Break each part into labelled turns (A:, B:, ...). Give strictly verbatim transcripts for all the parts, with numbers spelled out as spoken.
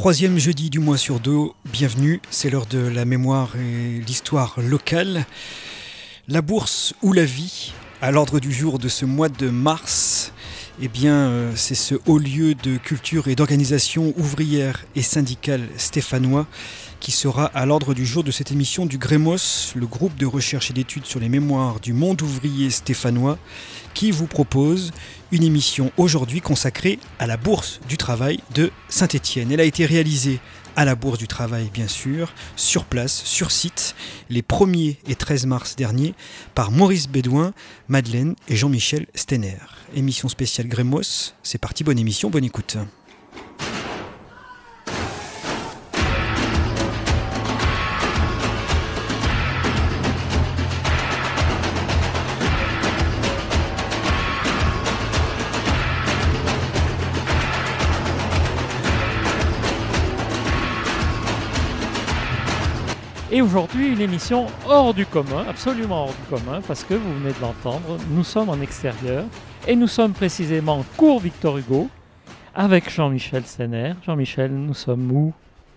A: Troisième jeudi du mois sur deux, bienvenue, c'est l'heure de la mémoire et l'histoire locale. La bourse ou la vie, à l'ordre du jour de ce mois de mars, eh bien, euh, c'est ce haut lieu de culture et d'organisation ouvrière et syndicale stéphanois qui sera à l'ordre du jour de cette émission du Grémos, le groupe de recherche et d'études sur les mémoires du monde ouvrier stéphanois, qui vous propose une émission aujourd'hui consacrée à la Bourse du Travail de Saint-Étienne. Elle a été réalisée à la Bourse du Travail, bien sûr, sur place, sur site, les premier et treize mars dernier, par Maurice Bédouin, Madeleine et Jean-Michel Steiner. Émission spéciale Grémos, c'est parti, bonne émission, bonne écoute.
B: Et aujourd'hui, une émission hors du commun, absolument hors du commun, parce que vous venez de l'entendre, nous sommes en extérieur et nous sommes précisément en cours Victor Hugo avec Jean-Michel Steiner. Jean-Michel, nous sommes où ?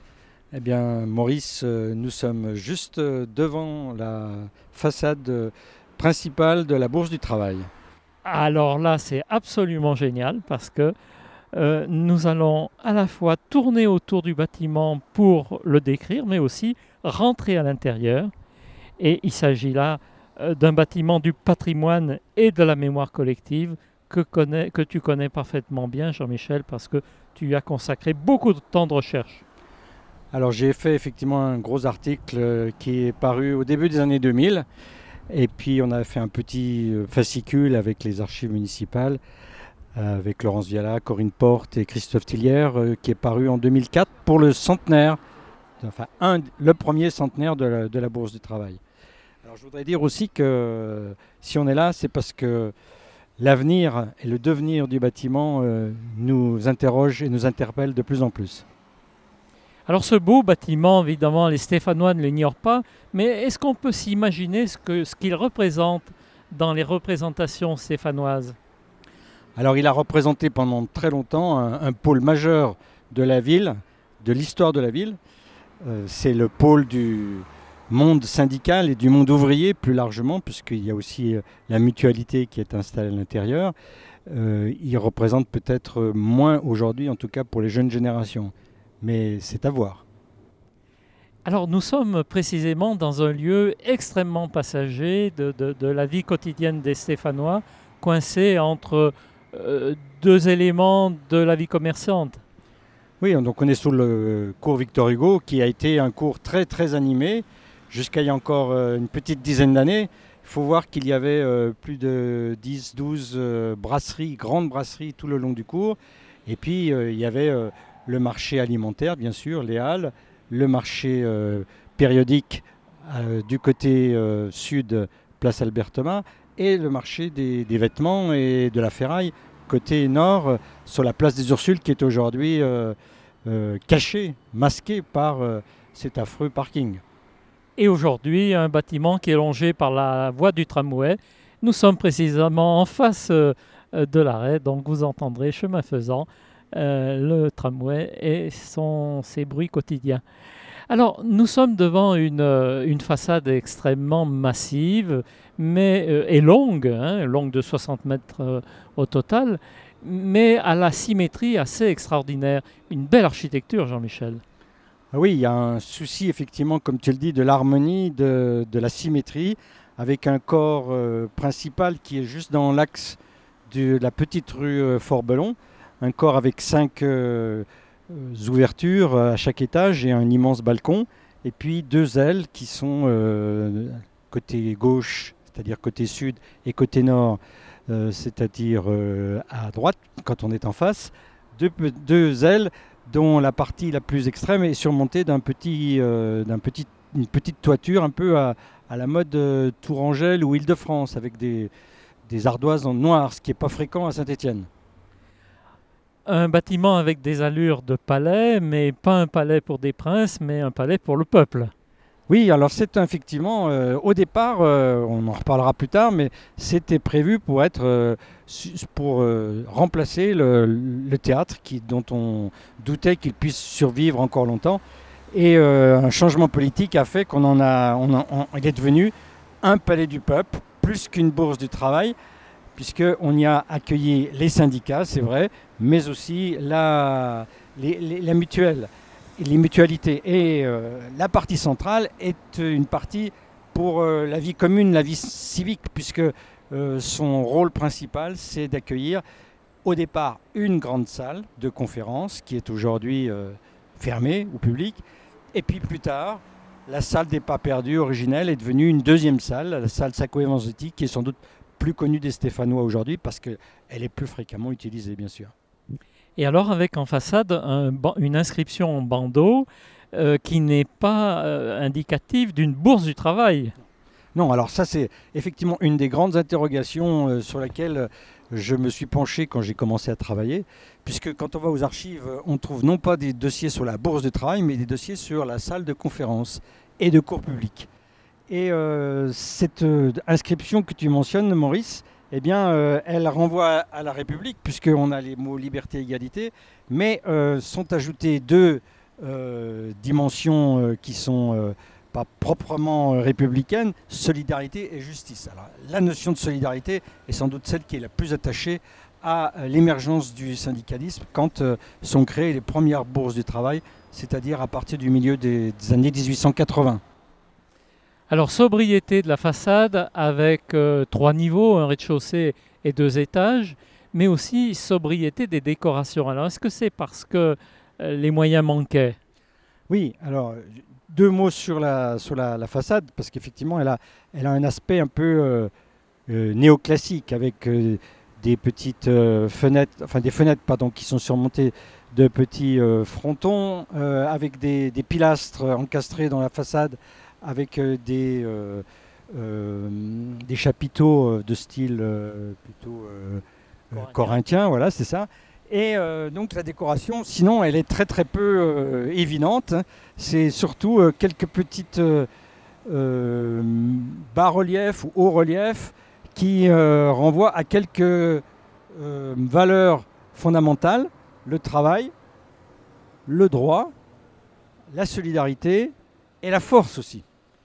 C: Eh bien, Maurice, nous sommes juste devant la façade principale de la Bourse du Travail.
B: Alors là, c'est absolument génial parce que euh, nous allons à la fois tourner autour du bâtiment pour le décrire, mais aussi rentrer à l'intérieur. Et il s'agit là euh, d'un bâtiment du patrimoine et de la mémoire collective que, connais, que tu connais parfaitement bien, Jean-Michel, parce que tu y as consacré beaucoup de temps de recherche.
C: Alors j'ai fait effectivement un gros article qui est paru au début des années deux mille. Et puis on a fait un petit fascicule avec les archives municipales, avec Laurence Viala, Corinne Porte et Christophe Tillière, qui est paru en deux mille quatre pour le centenaire, enfin un, le premier centenaire de la, de la Bourse du Travail. Alors je voudrais dire aussi que si on est là, c'est parce que l'avenir et le devenir du bâtiment euh, nous interrogent et nous interpellent de plus en plus.
B: Alors ce beau bâtiment, évidemment, les Stéphanois ne l'ignorent pas, mais est-ce qu'on peut s'imaginer ce, que, ce qu'il représente dans les représentations stéphanoises ?
C: Alors il a représenté pendant très longtemps un, un pôle majeur de la ville, de l'histoire de la ville. Euh, c'est le pôle du monde syndical et du monde ouvrier plus largement, puisqu'il y a aussi euh, la mutualité qui est installée à l'intérieur. Euh, il représente peut-être moins aujourd'hui, en tout cas pour les jeunes générations. Mais c'est à voir.
B: Alors nous sommes précisément dans un lieu extrêmement passager de, de, de la vie quotidienne des Stéphanois, coincé entre euh, deux éléments de la vie commerçante.
C: Oui, donc on est sous le cours Victor Hugo, qui a été un cours très très animé, jusqu'à il y a encore euh, une petite dizaine d'années. Il faut voir qu'il y avait euh, plus de dix douze euh, brasseries, grandes brasseries tout le long du cours. Et puis euh, il y avait euh, le marché alimentaire, bien sûr, les halles, le marché euh, périodique euh, du côté euh, sud, place Albert Thomas, et le marché des, des vêtements et de la ferraille, côté nord, euh, sur la place des Ursules, qui est aujourd'hui euh, euh, cachée, masquée par euh, cet affreux parking.
B: Et aujourd'hui, un bâtiment qui est longé par la voie du tramway. Nous sommes précisément en face euh, de l'arrêt, donc vous entendrez, chemin faisant, Euh, le tramway et son, ses bruits quotidiens. Alors, nous sommes devant une, euh, une façade extrêmement massive mais, euh, et longue, hein, longue de soixante mètres euh, au total, mais à la symétrie assez extraordinaire. Une belle architecture, Jean-Michel.
C: Ah oui, il y a un souci, effectivement, comme tu le dis, de l'harmonie, de, de la symétrie, avec un corps euh, principal qui est juste dans l'axe de la petite rue euh, Fort-Belon. Un corps avec cinq euh, ouvertures à chaque étage et un immense balcon. Et puis deux ailes qui sont euh, côté gauche, c'est-à-dire côté sud, et côté nord, euh, c'est-à-dire euh, à droite, quand on est en face. Deux, deux ailes dont la partie la plus extrême est surmontée d'un petit, euh, d'un petit, une petite toiture un peu à, à la mode euh, Tourangelle ou Île-de-France, avec des, des ardoises en noir, ce qui n'est pas fréquent à Saint-Étienne.
B: Un bâtiment avec des allures de palais, mais pas un palais pour des princes, mais un palais pour le peuple.
C: Oui, alors c'est effectivement, euh, au départ, euh, on en reparlera plus tard, mais c'était prévu pour être, euh, su- pour euh, remplacer le, le théâtre qui, dont on doutait qu'il puisse survivre encore longtemps. Et euh, un changement politique a fait qu'on en a, on en- on- il est devenu un palais du peuple, plus qu'une bourse du travail, puisqu'on y a accueilli les syndicats, c'est vrai, mais aussi la, les, les- la mutuelle, les mutualités. Et euh, la partie centrale est une partie pour euh, la vie commune, la vie civique, puisque euh, son rôle principal, c'est d'accueillir au départ une grande salle de conférence qui est aujourd'hui euh, fermée au public, et puis plus tard, la salle des pas perdus originelle est devenue une deuxième salle, la salle Sacco et Vanzetti, qui est sans doute plus connue des Stéphanois aujourd'hui parce qu'elle est plus fréquemment utilisée, bien sûr.
B: Et alors avec en façade un ban- une inscription en bandeau euh, qui n'est pas euh, indicative d'une bourse du travail.
C: Non, alors ça c'est effectivement une des grandes interrogations euh, sur laquelle euh, je me suis penché quand j'ai commencé à travailler, puisque quand on va aux archives, euh, on trouve non pas des dossiers sur la bourse de travail, mais des dossiers sur la salle de conférence et de cours publics. Et euh, cette euh, inscription que tu mentionnes, Maurice, eh bien, euh, elle renvoie à la République, puisqu'on a les mots liberté et égalité, mais euh, sont ajoutées deux euh, dimensions euh, qui sont euh, pas proprement euh, républicaines, solidarité et justice. Alors, la notion de solidarité est sans doute celle qui est la plus attachée à euh, l'émergence du syndicalisme quand euh, sont créées les premières bourses du travail, c'est-à-dire à partir du milieu des, des années dix-huit cent quatre-vingts.
B: Alors sobriété de la façade avec euh, trois niveaux, un rez-de-chaussée et deux étages, mais aussi sobriété des décorations. Alors est-ce que c'est parce que euh, les moyens manquaient?
C: Oui, alors deux mots sur la, sur la, la façade, parce qu'effectivement, elle a, elle a un aspect un peu euh, euh, néoclassique, avec euh, des petites euh, fenêtres, enfin des fenêtres, pardon, qui sont surmontées de petits euh, frontons, euh, avec des, des pilastres encastrés dans la façade, avec euh, des, euh, euh, des chapiteaux euh, de style euh, plutôt euh, euh, corinthien, voilà, c'est ça. Et euh, donc la décoration, sinon, elle est très très peu euh, évidente. C'est surtout euh, quelques petites euh, euh, bas-reliefs ou hauts-reliefs qui euh, renvoient à quelques euh, valeurs fondamentales, le travail, le droit, la solidarité et la force aussi.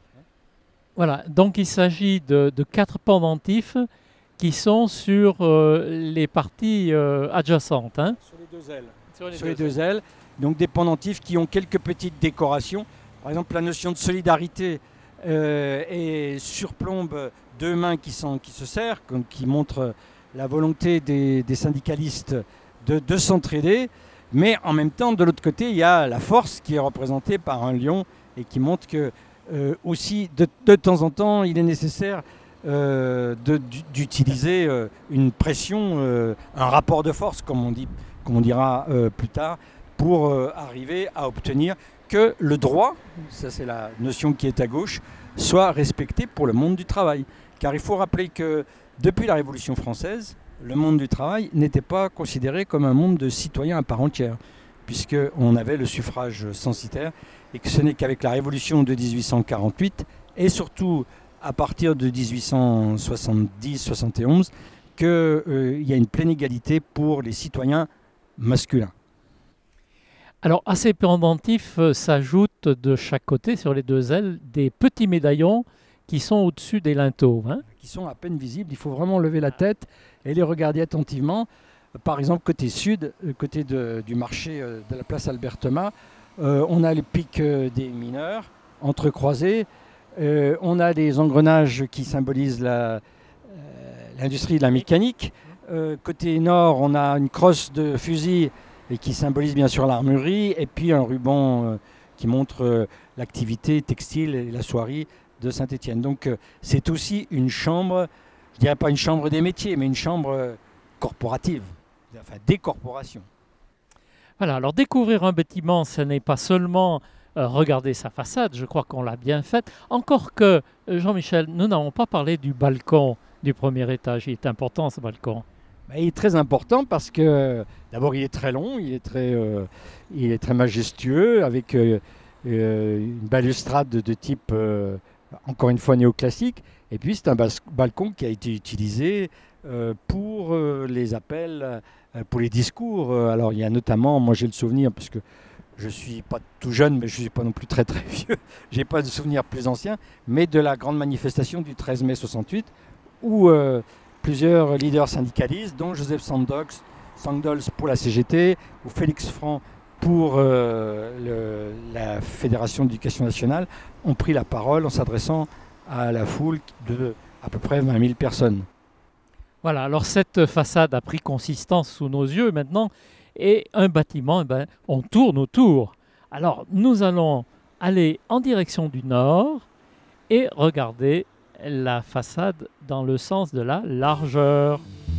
B: Voilà, donc il s'agit de, de quatre pendentifs qui sont sur euh, les parties euh, adjacentes. Hein.
C: Sur les deux ailes.
B: Sur les
C: Sur les deux ailes. Donc des pendentifs qui ont quelques petites décorations. Par exemple, la notion de solidarité euh, et surplombe deux mains qui, sont, qui se serrent, comme, qui montrent la volonté des, des syndicalistes de, de s'entraider. Mais en même temps, de l'autre côté, il y a la force qui est représentée par un lion et qui montre que euh, aussi, de, de temps en temps, il est nécessaire euh, de, d'utiliser euh, une pression, euh, un rapport de force, comme on, dit, comme on dira euh, plus tard, pour euh, arriver à obtenir que le droit, ça c'est la notion qui est à gauche, soit respecté pour le monde du travail. Car il faut rappeler que depuis la Révolution française, le monde du travail n'était pas considéré comme un monde de citoyens à part entière, puisqu'on avait le suffrage censitaire, et que ce n'est qu'avec la Révolution de dix-huit cent quarante-huit, et surtout à partir de dix-huit cent soixante-dix soixante et onze, qu'il euh, y a une pleine égalité pour les citoyens masculins.
B: Alors à ces pendentifs euh, s'ajoutent de chaque côté, sur les deux ailes, des petits médaillons qui sont au-dessus des linteaux. Hein.
C: Qui sont à peine visibles, il faut vraiment lever la tête et les regarder attentivement. Par exemple, côté sud, côté de, du marché de la place Albert-Thomas, euh, on a les pics des mineurs entrecroisés, euh, on a des engrenages qui symbolisent la, euh, l'industrie de la mécanique. Euh, côté nord, on a une crosse de fusil et qui symbolise bien sûr l'armurerie, et puis un ruban euh, qui montre euh, l'activité textile et la soierie de Saint-Étienne. Donc euh, c'est aussi une chambre, je dirais pas une chambre des métiers, mais une chambre euh, corporative, enfin des corporations.
B: Voilà, alors découvrir un bâtiment, ce n'est pas seulement euh, regarder sa façade, je crois qu'on l'a bien faite. Encore que, euh, Jean-Michel, nous n'avons pas parlé du balcon du premier étage. Il est important ce balcon.
C: Ben, il est très important parce que d'abord il est très long, il est très, euh, il est très majestueux, avec euh, euh, une balustrade de, de type, euh, encore une fois, néoclassique. Et puis, c'est un bas- balcon qui a été utilisé euh, pour euh, les appels, euh, pour les discours. Euh, Alors, il y a notamment, moi j'ai le souvenir, parce que je ne suis pas tout jeune, mais je ne suis pas non plus très très vieux, je n'ai pas de souvenir plus ancien, mais de la grande manifestation du treize mai soixante-huit, où euh, plusieurs leaders syndicalistes, dont Joseph Sandols, Sandals pour la C G T, ou Félix Franc pour euh, le, la Fédération d'éducation nationale, ont pris la parole en s'adressant à la foule de à peu près vingt mille personnes.
B: Voilà, alors cette façade a pris consistance sous nos yeux maintenant, et un bâtiment, eh ben, on tourne autour. Alors nous allons aller en direction du nord et regarder la façade dans le sens de la largeur.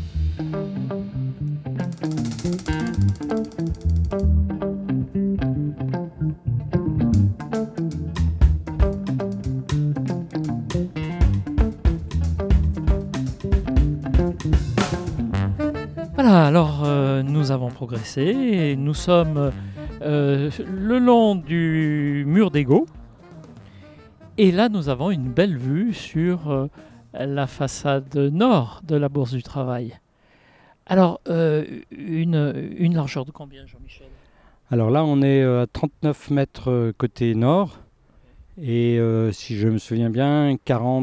B: Voilà, alors euh, nous avons progressé et nous sommes euh, le long du mur d'Ego. Et là, nous avons une belle vue sur euh, la façade nord de la Bourse du Travail. Alors, euh, une, une largeur de combien, Jean-Michel?
C: Alors là, on est à trente-neuf mètres côté nord et euh, si je me souviens bien,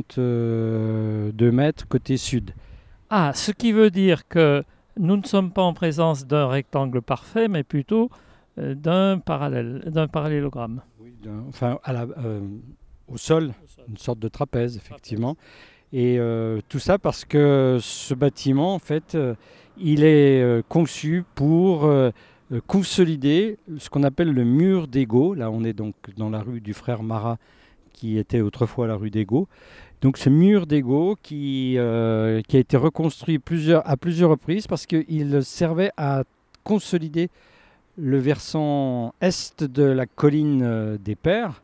C: quarante-deux mètres côté sud.
B: Ah, ce qui veut dire que nous ne sommes pas en présence d'un rectangle parfait, mais plutôt euh, d'un parallèle, d'un parallélogramme.
C: Oui, d'un- enfin, à la, euh, au sol, une sorte de trapèze, effectivement. Et euh, tout ça parce que ce bâtiment, en fait, euh, il est euh, conçu pour euh, euh, consolider ce qu'on appelle le mur d'Ego. Là, on est donc dans la rue du Frère Marat, qui était autrefois la rue d'Ego. Donc ce mur d'Ego qui, euh, qui a été reconstruit plusieurs, à plusieurs reprises parce qu'il servait à consolider le versant est de la colline euh, des Pères,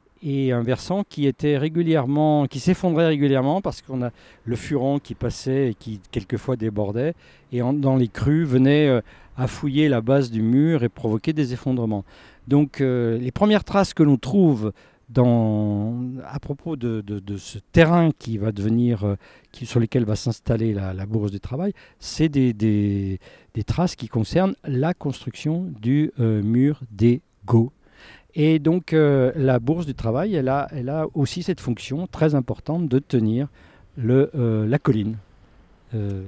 C: et un versant qui était régulièrement, qui s'effondrait régulièrement parce qu'on a le furon qui passait et qui quelquefois débordait, et en- dans les crues venait euh, à fouiller la base du mur et provoquer des effondrements. Donc euh, les premières traces que l'on trouve dans, à propos de, de- de ce terrain qui va devenir, euh, qui, sur lequel va s'installer la, la Bourse du Travail, c'est des, des- des traces qui concernent la construction du euh, mur d'Ego. Et donc euh, la Bourse du Travail, elle a, elle a aussi cette fonction très importante de tenir le, euh, la colline. Euh,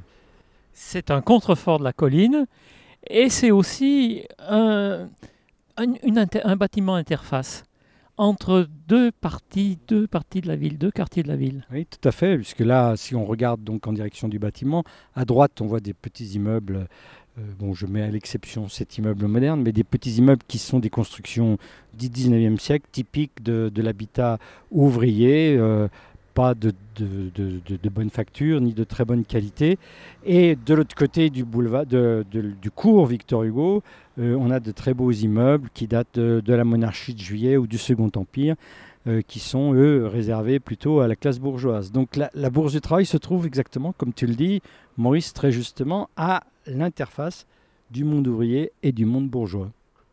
B: C'est un contrefort de la colline et c'est aussi un, un, une inter- un bâtiment interface entre deux parties, deux parties de la ville, deux quartiers de la ville.
C: oui, tout à fait, puisque là, si on regarde donc en direction du bâtiment, à droite, on voit des petits immeubles. Euh, bon, je mets à l'exception cet immeuble moderne, mais des petits immeubles qui sont des constructions du dix-neuvième siècle, typiques de, de l'habitat ouvrier, euh, pas de, de, de- de- de bonne facture ni de très bonne qualité. Et de l'autre côté du boulevard, de- de- du cours Victor Hugo, euh, on a de très beaux immeubles qui datent de, de la monarchie de Juillet ou du Second Empire, euh, qui sont, eux, réservés plutôt à la classe bourgeoise. Donc la, la Bourse du Travail se trouve exactement, comme tu le dis, Maurice, très justement, à l'interface du monde ouvrier et du monde bourgeois.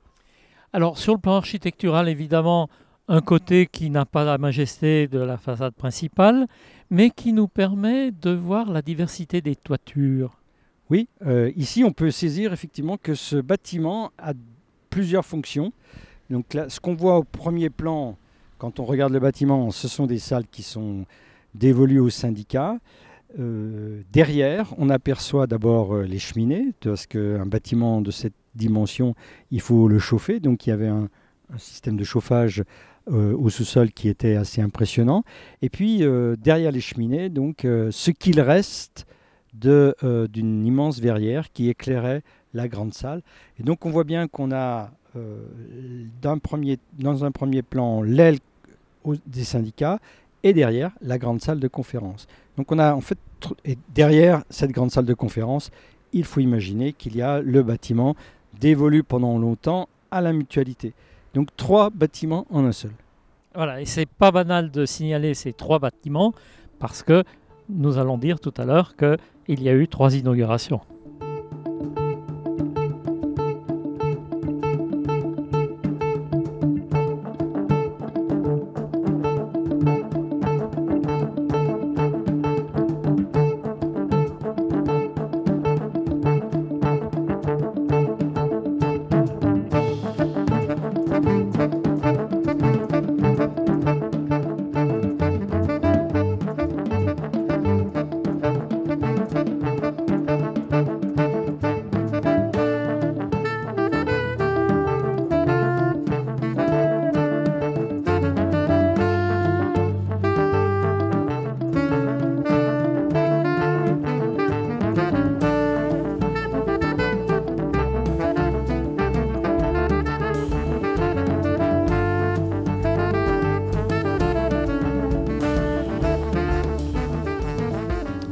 B: Alors sur le plan architectural, évidemment, un côté qui n'a pas la majesté de la façade principale, mais qui nous permet de voir la diversité des toitures.
C: Oui, euh, ici on peut saisir effectivement que ce bâtiment a plusieurs fonctions. Donc là, ce qu'on voit au premier plan, quand on regarde le bâtiment, ce sont des salles qui sont dévolues aux syndicats. Euh, derrière, on aperçoit d'abord euh, les cheminées, parce qu'un bâtiment de cette dimension, il faut le chauffer. Donc il y avait un, un système de chauffage euh, au sous-sol qui était assez impressionnant. Et puis euh, derrière les cheminées, donc euh, ce qu'il reste de, euh, d'une immense verrière qui éclairait la grande salle. Et donc on voit bien qu'on a euh, d'un premier, dans un premier plan l'aile au- des syndicats et derrière la grande salle de conférence. Donc on a en fait, tr- et derrière cette grande salle de conférence, il faut imaginer qu'il y a le bâtiment dévolu pendant longtemps à la mutualité. Donc trois bâtiments en un seul.
B: Voilà, et c'est pas banal de signaler ces trois bâtiments parce que nous allons dire tout à l'heure qu'il y a eu trois inaugurations.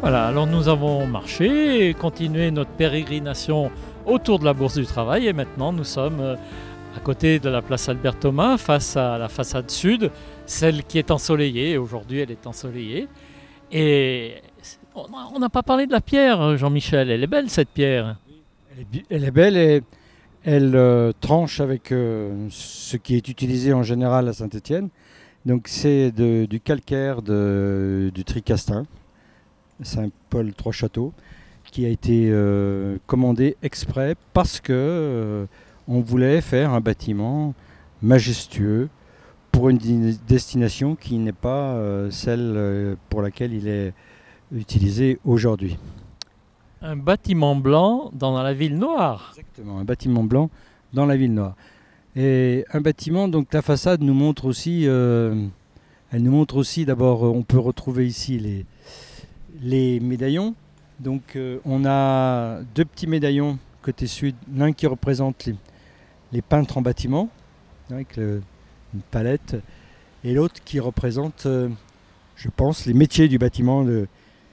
B: Voilà, alors nous avons marché et continué notre pérégrination autour de la Bourse du Travail et maintenant nous sommes euh, à côté de la place Albert Thomas, face à la façade sud, celle qui est ensoleillée. Aujourd'hui, elle est ensoleillée. Et on n'a pas parlé de la pierre, Jean-Michel. Elle est belle, cette pierre.
C: Elle est, elle est belle et elle euh, tranche avec euh, ce qui est utilisé en général à Saint-Étienne. Donc c'est de, du calcaire de, du Tricastin, Saint-Paul trois Châteaux, qui a été euh, commandé exprès parce que euh, on voulait faire un bâtiment majestueux pour une destination qui n'est pas euh, celle euh, pour laquelle il est utilisé aujourd'hui.
B: Un bâtiment blanc dans la ville noire.
C: Exactement, un bâtiment blanc dans la ville noire. Et un bâtiment, donc la façade nous montre aussi, euh, elle nous montre aussi d'abord, on peut retrouver ici les, les médaillons. Donc euh, on a deux petits médaillons côté sud, l'un qui représente les, les peintres en bâtiment, avec le, une palette, et l'autre qui représente, euh, je pense, les métiers du bâtiment, le,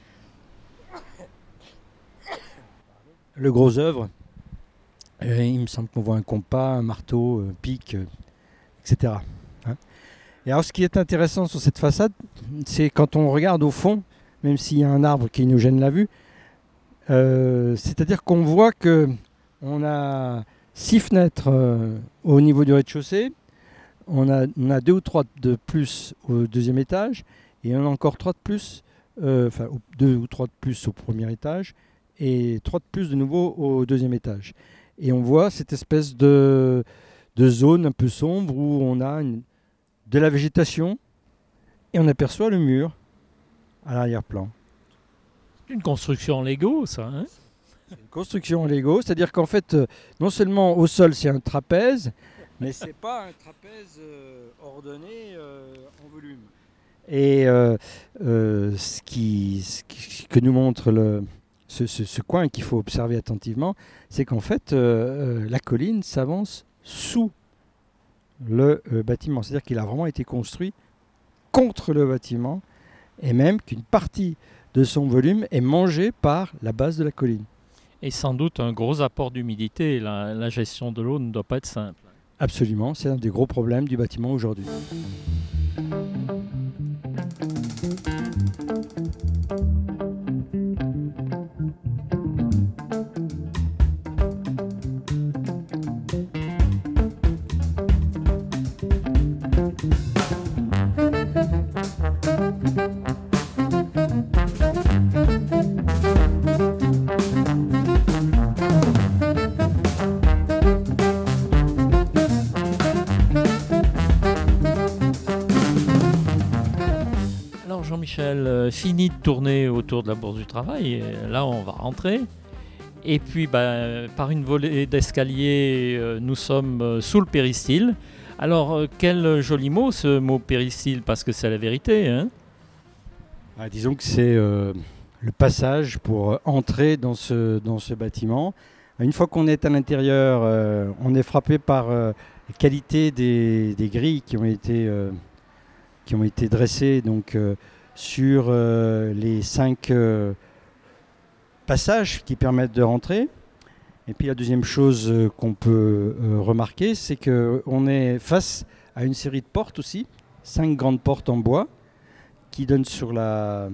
C: le gros œuvre. Et il me semble qu'on voit un compas, un marteau, un pic, euh, et cetera. Hein. Et alors ce qui est intéressant sur cette façade, c'est quand on regarde au fond, même s'il y a un arbre qui nous gêne la vue, euh, c'est-à-dire qu'on voit qu'on a six fenêtres euh, au niveau du rez-de-chaussée, on a, on a deux ou trois de plus au deuxième étage, et on a encore trois de plus, euh, enfin deux ou trois de plus au premier étage, et trois de plus de nouveau au deuxième étage. Et on voit cette espèce de, de zone un peu sombre où on a une, de la végétation et on aperçoit le mur à l'arrière-plan.
B: C'est une construction en Lego, ça. Hein,
C: c'est une construction en Lego, c'est-à-dire qu'en fait, non seulement au sol c'est un trapèze, mais ce n'est pas un trapèze euh, ordonné euh, en volume. Et euh, euh, ce, qui, ce qui, que nous montre le... Ce, ce, ce coin qu'il faut observer attentivement, c'est qu'en fait, euh, euh, la colline s'avance sous le euh, bâtiment. C'est-à-dire qu'il a vraiment été construit contre le bâtiment et même qu'une partie de son volume est mangée par la base de la colline.
B: Et sans doute un gros apport d'humidité. La, la gestion de l'eau ne doit pas être simple.
C: Absolument, c'est un des gros problèmes du bâtiment aujourd'hui.
B: Jean-Michel, euh, fini de tourner autour de la Bourse du Travail, et là on va rentrer. Et puis bah, par une volée d'escalier, euh, nous sommes euh, sous le péristyle. Alors euh, quel joli mot ce mot péristyle, parce que c'est la vérité. Hein.
C: Ah, disons que c'est euh, le passage pour entrer dans ce, dans ce bâtiment. Une fois qu'on est à l'intérieur, euh, on est frappé par euh, la qualité des, des grilles qui ont été, euh, qui ont été dressées donc, euh, sur euh, les cinq euh, passages qui permettent de rentrer. Et puis la deuxième chose euh, qu'on peut euh, remarquer, c'est qu'on est face à une série de portes aussi, cinq grandes portes en bois qui donnent sur la,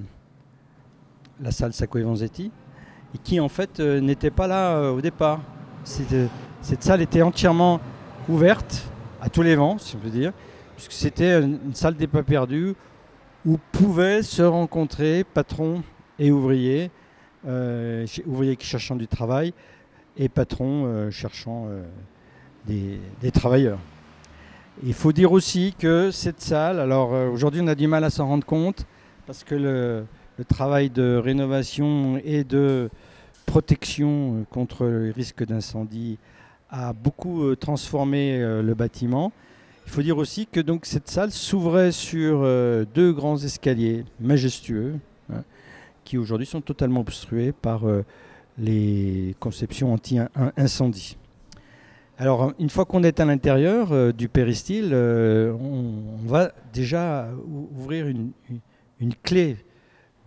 C: la salle Sacco et Vanzetti et qui en fait euh, n'étaient pas là euh, au départ. C'était, cette salle était entièrement ouverte à tous les vents, si on peut dire, puisque c'était une, une salle des pas perdus où pouvaient se rencontrer patrons et ouvriers, euh, ouvriers cherchant du travail et patrons euh, cherchant euh, des, des travailleurs. Il faut dire aussi que cette salle, alors euh, aujourd'hui on a du mal à s'en rendre compte parce que le, le travail de rénovation et de protection contre le risque d'incendie a beaucoup euh, transformé euh, le bâtiment. Il faut dire aussi que donc, cette salle s'ouvrait sur euh, deux grands escaliers majestueux hein, qui aujourd'hui sont totalement obstrués par euh, les conceptions anti-incendie. Alors, une fois qu'on est à l'intérieur euh, du péristyle, euh, on, on va déjà ouvrir une, une, une clé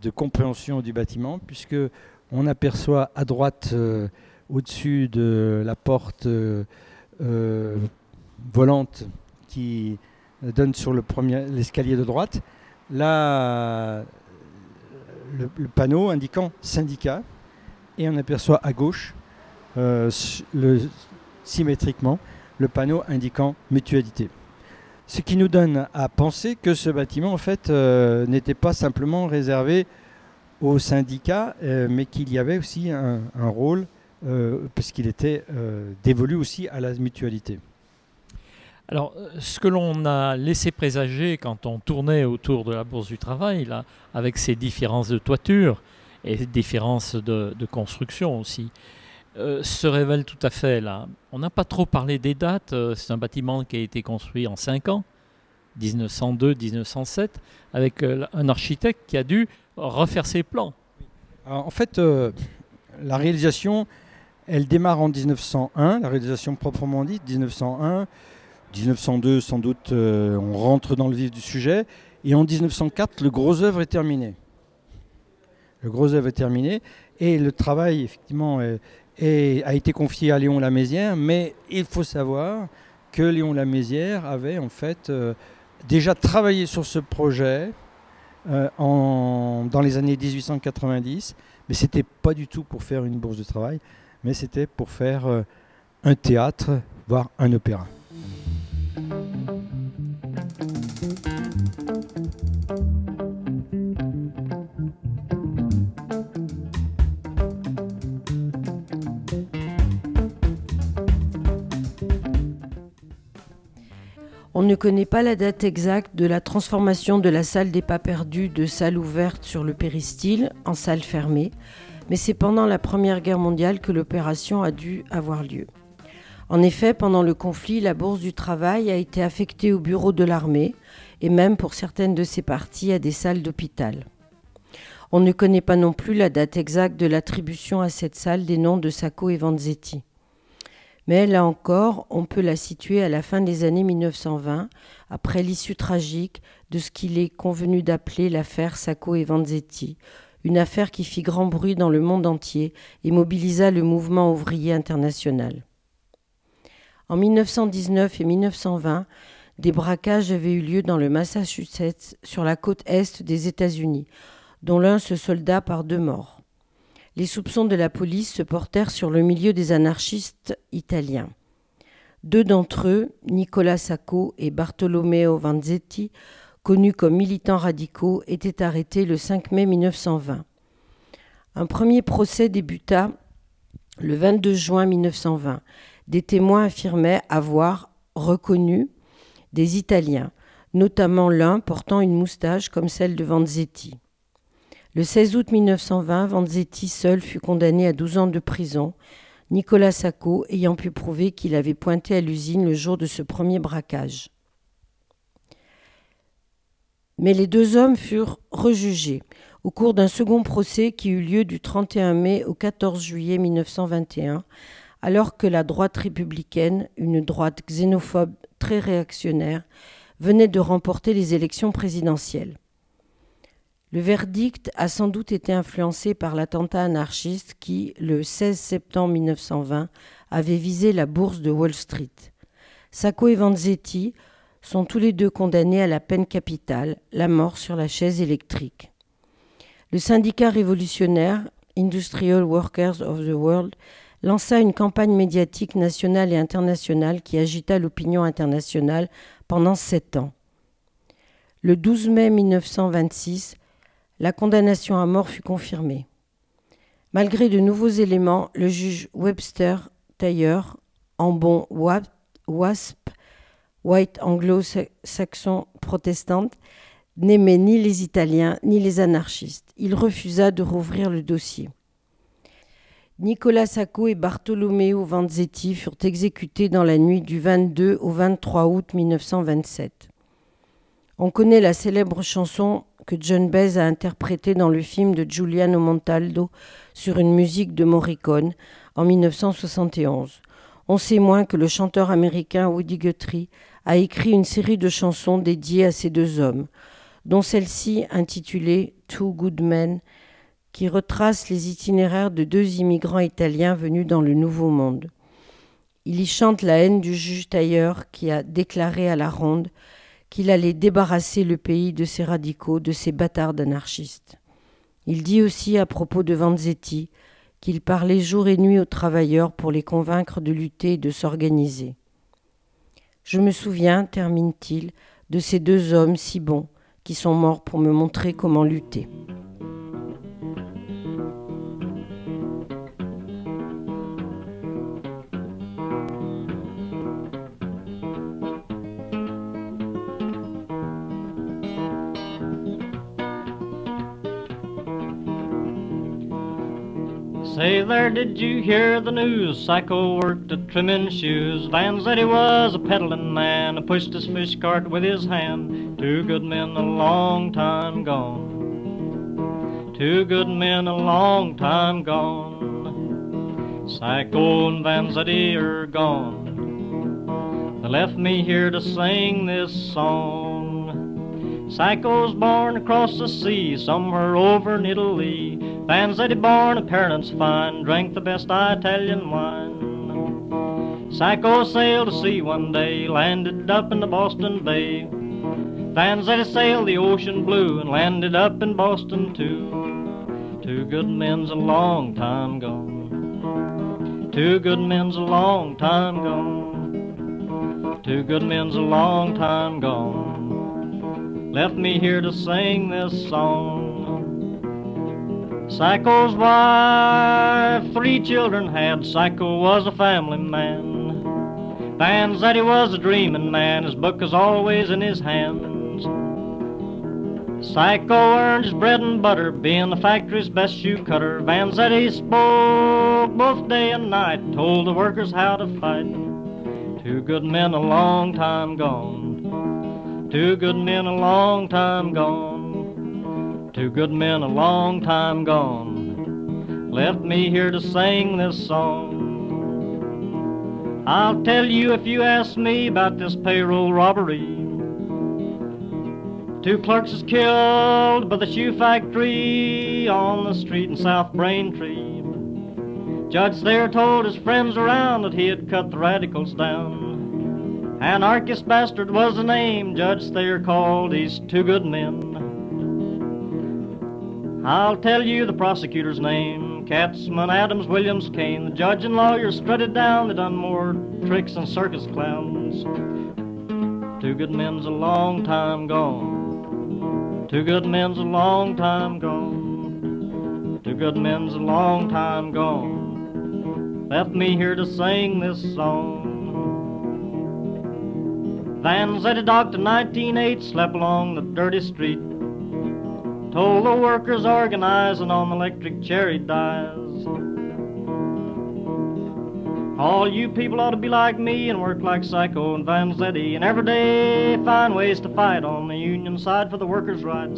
C: de compréhension du bâtiment, puisque on aperçoit à droite, euh, au-dessus de la porte euh, euh, volante qui donne sur le premier, l'escalier de droite, là, le, le panneau indiquant syndicat, et on aperçoit à gauche, euh, le, symétriquement, le panneau indiquant mutualité. Ce qui nous donne à penser que ce bâtiment, en fait, euh, n'était pas simplement réservé aux syndicats, euh, mais qu'il y avait aussi un, un rôle, euh, puisqu'il était euh, dévolu aussi à la mutualité.
B: Alors, ce que l'on a laissé présager quand on tournait autour de la Bourse du Travail, là, avec ses différences de toiture et différences de, de construction aussi, euh, se révèle tout à fait là. On n'a pas trop parlé des dates. C'est un bâtiment qui a été construit en cinq ans, dix-neuf cent deux dix-neuf cent sept, avec euh, un architecte qui a dû refaire ses plans.
C: Alors, en fait, euh, la réalisation, elle démarre en dix-neuf cent un, la réalisation proprement dite, dix-neuf cent un. dix-neuf cent deux, sans doute, euh, on rentre dans le vif du sujet. Et en dix-neuf cent quatre, le gros œuvre est terminé. Le gros œuvre est terminé. Et le travail, effectivement, est, est, a été confié à Léon Lamézière. Mais il faut savoir que Léon Lamézière avait, en fait, euh, déjà travaillé sur ce projet euh, en, dans les années dix-huit cent quatre-vingt-dix. Mais ce n'était pas du tout pour faire une bourse de travail, mais c'était pour faire euh, un théâtre, voire un opéra.
D: On ne connaît pas la date exacte de la transformation de la salle des pas perdus de salle ouverte sur le péristyle en salle fermée, mais c'est pendant la Première Guerre mondiale que l'opération a dû avoir lieu. En effet, pendant le conflit, la Bourse du Travail a été affectée au bureau de l'armée et même pour certaines de ses parties à des salles d'hôpital. On ne connaît pas non plus la date exacte de l'attribution à cette salle des noms de Sacco et Vanzetti. Mais là encore, on peut la situer à la fin des années mille neuf cent vingt, après l'issue tragique de ce qu'il est convenu d'appeler l'affaire Sacco et Vanzetti, une affaire qui fit grand bruit dans le monde entier et mobilisa le mouvement ouvrier international. En mille neuf cent dix-neuf et mille neuf cent vingt, des braquages avaient eu lieu dans le Massachusetts, sur la côte est des États-Unis, dont l'un se solda par deux morts. Les soupçons de la police se portèrent sur le milieu des anarchistes italiens. Deux d'entre eux, Nicola Sacco et Bartolomeo Vanzetti, connus comme militants radicaux, étaient arrêtés le cinq mai mille neuf cent vingt. Un premier procès débuta le vingt-deux juin mille neuf cent vingt. Des témoins affirmaient avoir reconnu des Italiens, notamment l'un portant une moustache comme celle de Vanzetti. Le seize août mille neuf cent vingt, Vanzetti seul fut condamné à douze ans de prison, Nicola Sacco ayant pu prouver qu'il avait pointé à l'usine le jour de ce premier braquage. Mais les deux hommes furent rejugés au cours d'un second procès qui eut lieu du trente et un mai au quatorze juillet mille neuf cent vingt et un, alors que la droite républicaine, une droite xénophobe très réactionnaire, venait de remporter les élections présidentielles. Le verdict a sans doute été influencé par l'attentat anarchiste qui, le seize septembre mille neuf cent vingt, avait visé la bourse de Wall Street. Sacco et Vanzetti sont tous les deux condamnés à la peine capitale, la mort sur la chaise électrique. Le syndicat révolutionnaire Industrial Workers of the World lança une campagne médiatique nationale et internationale qui agita l'opinion internationale pendant sept ans. Le douze mai mille neuf cent vingt-six, la condamnation à mort fut confirmée. Malgré de nouveaux éléments, le juge Webster Taylor, en bon W A S P, White Anglo-Saxon Protestant, n'aimait ni les Italiens ni les anarchistes. Il refusa de rouvrir le dossier. Nicola Sacco et Bartolomeo Vanzetti furent exécutés dans la nuit du vingt-deux au vingt-trois août mille neuf cent vingt-sept. On connaît la célèbre chanson que John Baez a interprétée dans le film de Giuliano Montaldo sur une musique de Morricone en mille neuf cent soixante et onze. On sait moins que le chanteur américain Woody Guthrie a écrit une série de chansons dédiées à ces deux hommes, dont celle-ci intitulée Two Good Men, qui retrace les itinéraires de deux immigrants italiens venus dans le Nouveau Monde. Il y chante la haine du juge Tailleur qui a déclaré à la Ronde qu'il allait débarrasser le pays de ces radicaux, de ces bâtards d'anarchistes. Il dit aussi à propos de Vanzetti qu'il parlait jour et nuit aux travailleurs pour les convaincre de lutter et de s'organiser. Je me souviens, termine-t-il, de ces deux hommes si bons qui sont morts pour me montrer comment lutter.
E: Say there, did you hear the news? Psycho worked at trimming shoes. Vanzetti was a peddling man, and pushed his fish cart with his hand. Two good men a long time gone. Two good men a long time gone. Psycho and Vanzetti are gone. They left me here to sing this song. Psycho's born across the sea, somewhere over in Italy. Vanzetti born of parents fine, drank the best Italian wine. Psycho sailed to sea one day, landed up in the Boston Bay. Vanzetti sailed the ocean blue and landed up in Boston too. Two good men's a long time gone. Two good men's a long time gone. Two good men's a long time gone. Left me here to sing this song. Psycho's wife, three children had. Psycho was a family man. Vanzetti was a dreaming man. His book was always in his hands. Psycho earned his bread and butter, being the factory's best shoe cutter. Vanzetti spoke both day and night, told the workers how to fight. Two good men a long time gone. Two good men a long time gone. Two good men a long time gone. Left me here to sing this song. I'll tell you if you ask me about this payroll robbery. Two clerks is killed by the shoe factory on the street in South Braintree. Judge Thayer told his friends around that he had cut the radicals down. Anarchist bastard was the name Judge Thayer called these two good men. I'll tell you the prosecutor's name, Katzman, Adams, Williams, Kane. The judge and lawyer strutted down, they done more tricks than circus clowns. Two good men's a long time gone. Two good men's a long time gone. Two good men's a long time gone. Left me here to sing this song. Vanzetti docked in nineteen oh eight, slept along the dirty street. Told the workers organizing on the electric cherry dyes. All you people ought to be like me and work like Psycho and Vanzetti, and every day find ways to fight on the union side for the workers' rights.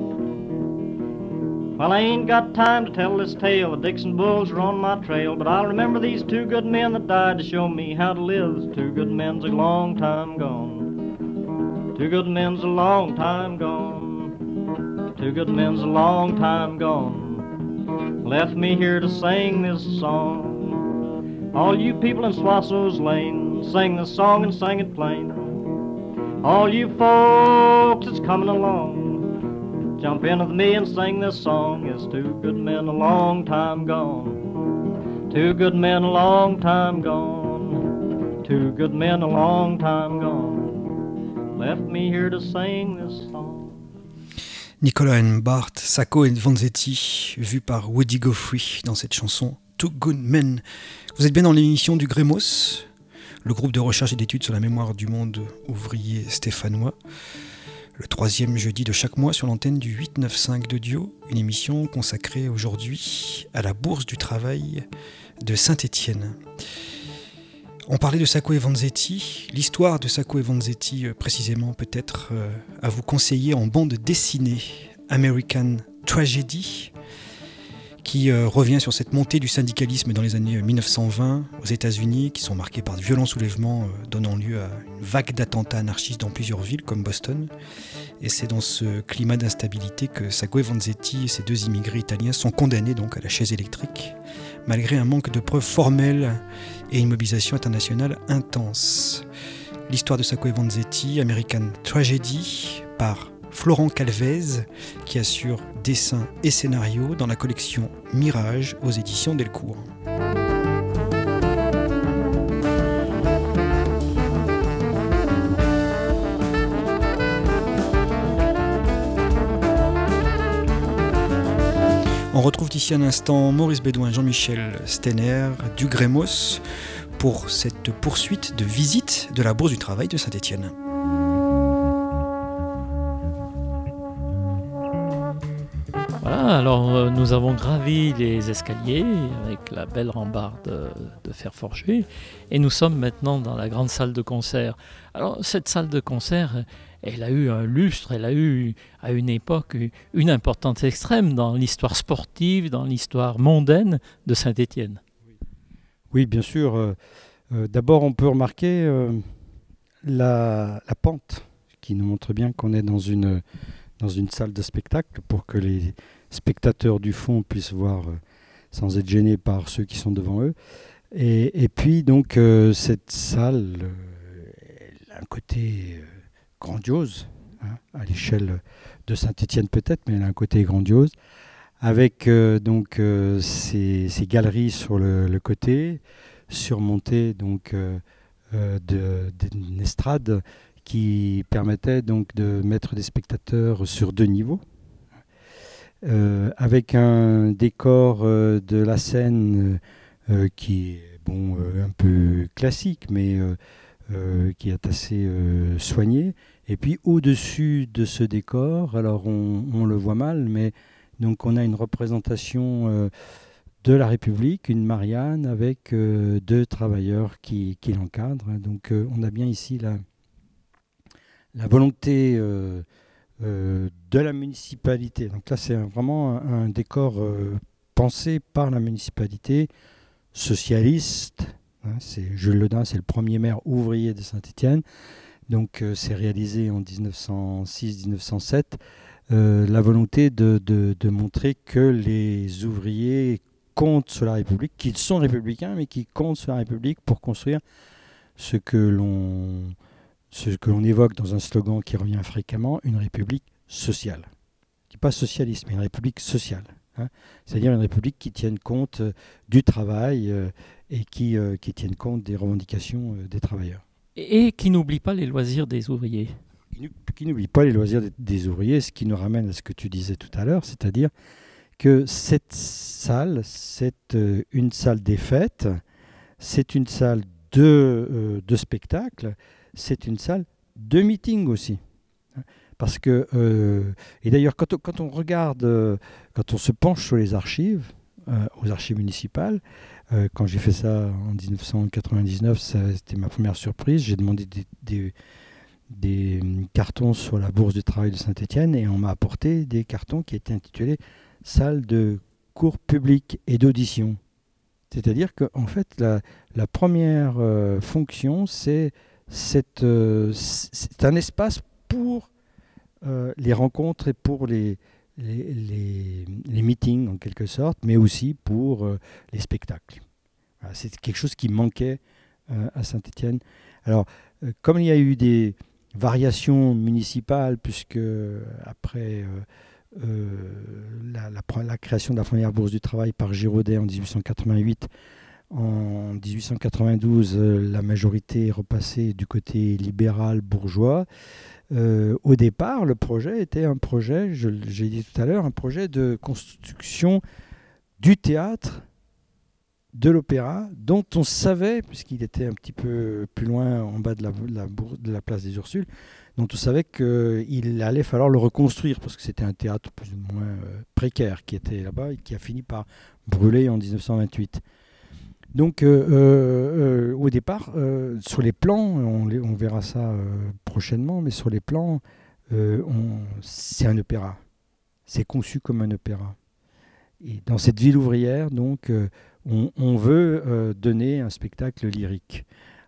E: Well, I ain't got time to tell this tale. The Dixon Bulls are on my trail, but I'll remember these two good men that died to show me how to live. Two good men's a long time gone. Two good men's a long time gone. Two good men's a long time gone. Left me here to sing this song. All you people in Swasso's Lane, sing this song and sing it plain. All you folks that's coming along, jump in with me and sing this song. It's two good men a long time gone. Two good men a long time gone. Two good men a long time gone. Left me here to sing this song.
A: Nicolas Enbart, Psycho et Vanzetti, vu par Woody Guthrie dans cette chanson Two Good Men. Vous êtes bien dans l'émission du Grémos, le groupe de recherche et d'études sur la mémoire du monde ouvrier stéphanois. Le troisième jeudi de chaque mois sur l'antenne du huit neuf cinq de Dio, une émission consacrée aujourd'hui à la Bourse du Travail de Saint-Étienne. On parlait de Sacco et Vanzetti. L'histoire de Sacco et Vanzetti, euh, précisément, peut-être euh, à vous conseiller en bande dessinée American Tragedy, qui euh, revient sur cette montée du syndicalisme dans les années mille neuf cent vingt aux États-Unis, qui sont marqués par de violents soulèvements euh, donnant lieu à une vague d'attentats anarchistes dans plusieurs villes comme Boston. Et c'est dans ce climat d'instabilité que Sacco et Vanzetti et ces deux immigrés italiens sont condamnés donc à la chaise électrique, malgré un manque de preuves formelles et une mobilisation internationale intense. L'histoire de Sacco et Vanzetti, American Tragedy, par Florent Calvez, qui assure dessin et scénario dans la collection Mirage aux éditions Delcourt. On retrouve d'ici un instant Maurice Bédouin, Jean-Michel Steiner, du Grémos, pour cette poursuite de visite de la Bourse du Travail de Saint-Étienne.
B: Voilà, alors euh, nous avons gravi les escaliers avec la belle rambarde de, de fer forgé et nous sommes maintenant dans la grande salle de concert. Alors cette salle de concert, elle a eu un lustre, elle a eu à une époque une importance extrême dans l'histoire sportive, dans l'histoire mondaine de Saint-Étienne.
C: Oui, bien sûr. Euh, euh, d'abord, on peut remarquer euh, la, la pente qui nous montre bien qu'on est dans une, dans une salle de spectacle pour que les spectateurs du fond puissent voir euh, sans être gênés par ceux qui sont devant eux. Et, et puis, donc, euh, cette salle euh, elle a un côté euh, grandiose, hein, à l'échelle de Saint-Étienne peut-être, mais elle a un côté grandiose, avec euh, donc euh, ces, ces galeries sur le, le côté, surmontées donc euh, euh, de, d'une estrade qui permettait donc de mettre des spectateurs sur deux niveaux, euh, avec un décor euh, de la scène euh, qui est bon, euh, un peu classique, mais euh, euh, qui est assez euh, soigné. Et puis au-dessus de ce décor, alors on, on le voit mal, mais donc on a une représentation euh, de la République, une Marianne avec euh, deux travailleurs qui, qui l'encadrent. Donc euh, on a bien ici la, la volonté euh, euh, de la municipalité. Donc là c'est un, vraiment un, un décor euh, pensé par la municipalité, socialiste. Hein, c'est Jules Ledin, c'est le premier maire ouvrier de Saint-Étienne. Donc euh, c'est réalisé en dix-neuf cent six dix-neuf cent sept. Euh, la volonté de, de, de montrer que les ouvriers comptent sur la République, qu'ils sont républicains, mais qui comptent sur la République pour construire ce que l'on, ce que l'on évoque dans un slogan qui revient fréquemment, une République sociale. Je ne dis pas socialiste, mais une République sociale. Hein, c'est-à-dire une République qui tienne compte euh, du travail euh, et qui, euh, qui tienne compte des revendications euh, des travailleurs.
B: Et qui n'oublie pas les loisirs des ouvriers.
C: Qui n'oublie pas les loisirs des, des ouvriers, ce qui nous ramène à ce que tu disais tout à l'heure, c'est-à-dire que cette salle, c'est euh, une salle des fêtes, c'est une salle de, euh, de spectacle, c'est une salle de meeting aussi. Parce que, euh, et d'ailleurs, quand on, quand on regarde, euh, quand on se penche sur les archives, euh, aux archives municipales, euh, quand j'ai fait ça en dix-neuf cent quatre-vingt-dix-neuf, ça, c'était ma première surprise, j'ai demandé des, des des cartons sur la Bourse du Travail de Saint-Étienne et on m'a apporté des cartons qui étaient intitulés « Salle de cours public et d'audition ». C'est-à-dire qu'en fait, la, la première euh, fonction, c'est, cette, euh, c'est un espace pour euh, les rencontres et pour les, les, les, les meetings en quelque sorte, mais aussi pour euh, les spectacles. Voilà, c'est quelque chose qui manquait euh, à Saint-Étienne. Alors, euh, comme il y a eu des variations municipales, puisque après euh, euh, la, la, la création de la première Bourse du Travail par Giraudet en dix-huit cent quatre-vingt-huit, en dix-huit cent quatre-vingt-douze, euh, la majorité est repassée du côté libéral bourgeois. Euh, au départ, le projet était un projet, je, j'ai dit tout à l'heure, un projet de construction du théâtre, de l'opéra, dont on savait, puisqu'il était un petit peu plus loin en bas de la, la, de la place des Ursules, dont on savait qu'il allait falloir le reconstruire, parce que c'était un théâtre plus ou moins euh, précaire qui était là-bas et qui a fini par brûler en dix-neuf cent vingt-huit. Donc euh, euh, au départ, euh, sur les plans, on, on verra ça euh, prochainement, mais sur les plans, euh, on, c'est un opéra. C'est conçu comme un opéra. Et dans cette ville ouvrière, donc, euh, on, on veut euh, donner un spectacle lyrique.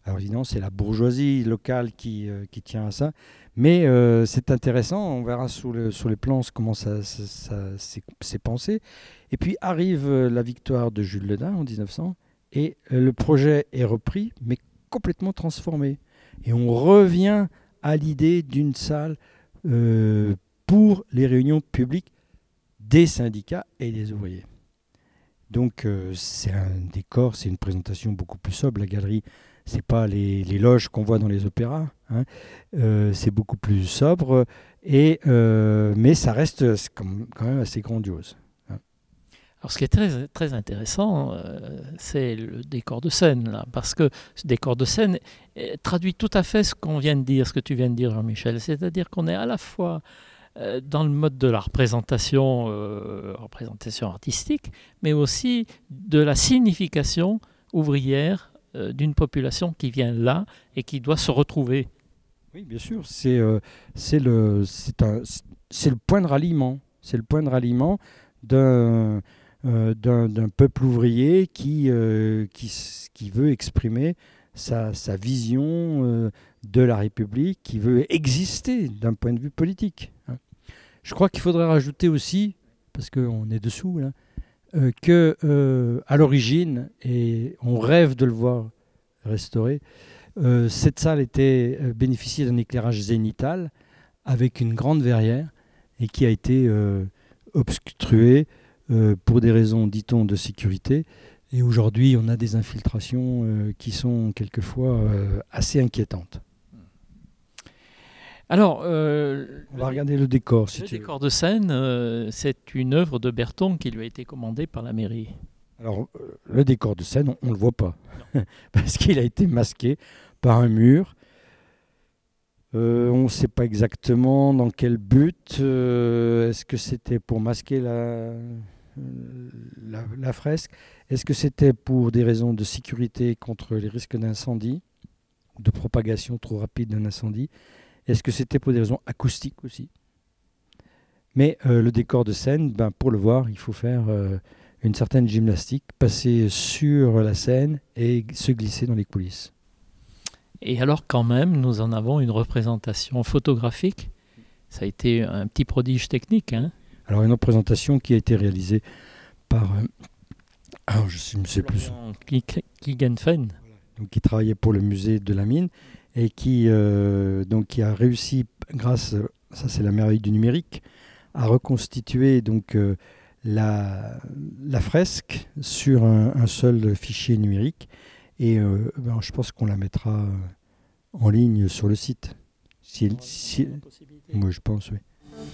C: Alors évidemment, c'est la bourgeoisie locale qui, euh, qui tient à ça. Mais euh, c'est intéressant, on verra sous le, sur les plans comment ça, ça, ça s'est, s'est pensé. Et puis arrive euh, la victoire de Jules Ledin en dix-neuf cents, et euh, le projet est repris, mais complètement transformé. Et on revient à l'idée d'une salle euh, pour les réunions publiques des syndicats et des ouvriers. Donc euh, c'est un décor, c'est une présentation beaucoup plus sobre. La galerie, c'est pas les, les loges qu'on voit dans les opéras, hein. euh, c'est beaucoup plus sobre, et, euh, mais ça reste quand même assez grandiose. Hein.
B: Alors, ce qui est très, très intéressant, euh, c'est le décor de scène, là, parce que ce décor de scène eh, traduit tout à fait ce qu'on vient de dire, ce que tu viens de dire, Jean-Michel. C'est-à-dire qu'on est à la fois euh, dans le mode de la représentation, euh, représentation artistique, mais aussi de la signification ouvrière euh, d'une population qui vient là et qui doit se retrouver.
C: Oui, bien sûr, c'est, euh, c'est, le, c'est, un, c'est le point de ralliement. C'est le point de ralliement d'un... Euh, d'un, d'un peuple ouvrier qui, euh, qui, qui veut exprimer sa, sa vision euh, de la République, qui veut exister d'un point de vue politique. Hein. Je crois qu'il faudrait rajouter aussi, parce qu'on est dessous, là, euh, que euh, à l'origine, et on rêve de le voir restauré, euh, cette salle était euh, bénéficiait d'un éclairage zénital avec une grande verrière et qui a été euh, obstruée Euh, pour des raisons, dit-on, de sécurité. Et aujourd'hui, on a des infiltrations euh, qui sont quelquefois euh, assez inquiétantes.
B: Alors, euh,
C: on va regarder le décor. Si
B: le
C: tu
B: décor
C: veux.
B: de scène, euh, c'est une œuvre de Berton qui lui a été commandée par la mairie.
C: Alors, euh, le décor de scène, on ne le voit pas. Parce qu'il a été masqué par un mur. Euh, on ne sait pas exactement dans quel but. Euh, est-ce que c'était pour masquer la... La, la fresque? Est-ce que c'était pour des raisons de sécurité contre les risques d'incendie, de propagation trop rapide d'un incendie? Est-ce que c'était pour des raisons acoustiques aussi? Mais euh, le décor de scène, ben, pour le voir, il faut faire euh, une certaine gymnastique, passer sur la scène et se glisser dans les coulisses.
B: Et alors quand même, nous en avons une représentation photographique. Ça a été un petit prodige technique, hein.
C: Alors une représentation qui a été réalisée par, euh, alors je ne sais plus,
B: Kigenfen,
C: donc qui travaillait pour le musée de la mine et qui euh, donc qui a réussi, grâce, ça c'est la merveille du numérique, à reconstituer donc euh, la, la fresque sur un, un seul fichier numérique, et euh, ben, je pense qu'on la mettra en ligne sur le site. Si, si, moi je pense, oui.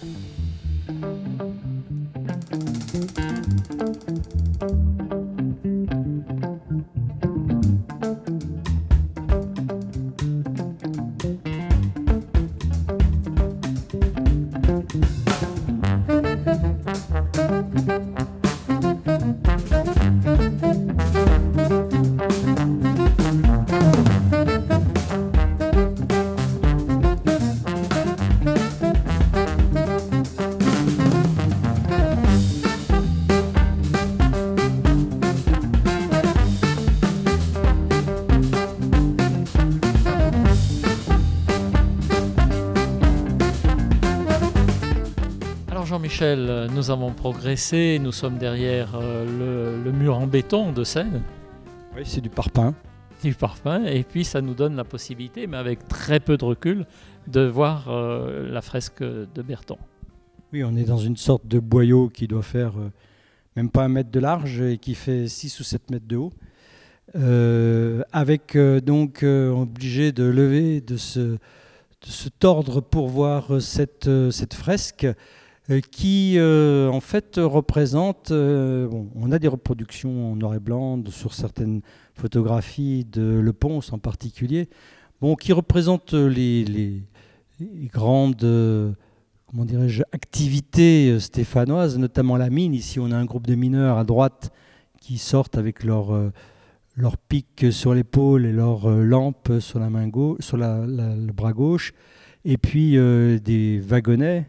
B: Jean-Michel, nous avons progressé, nous sommes derrière euh, le, le mur en béton de scène.
C: Oui, c'est du parpaing.
B: Du parpaing, et puis ça nous donne la possibilité, mais avec très peu de recul, de voir euh, la fresque de Berton.
C: Oui, on est dans une sorte de boyau qui doit faire euh, même pas un mètre de large et qui fait six ou sept mètres de haut. Euh, avec euh, donc euh, obligé de lever, de se, de se tordre pour voir cette, euh, cette fresque. Qui euh, en fait représente, euh, bon, on a des reproductions en noir et blanc de, sur certaines photographies de Le Ponce en particulier, bon, qui représentent les, les, les grandes euh, comment dirais-je, activités stéphanoises, notamment la mine. Ici on a un groupe de mineurs à droite qui sortent avec leur, euh, leur pic sur l'épaule et leur euh, lampe sur, la main gauche, sur la, la, le bras gauche, et puis euh, des wagonnets.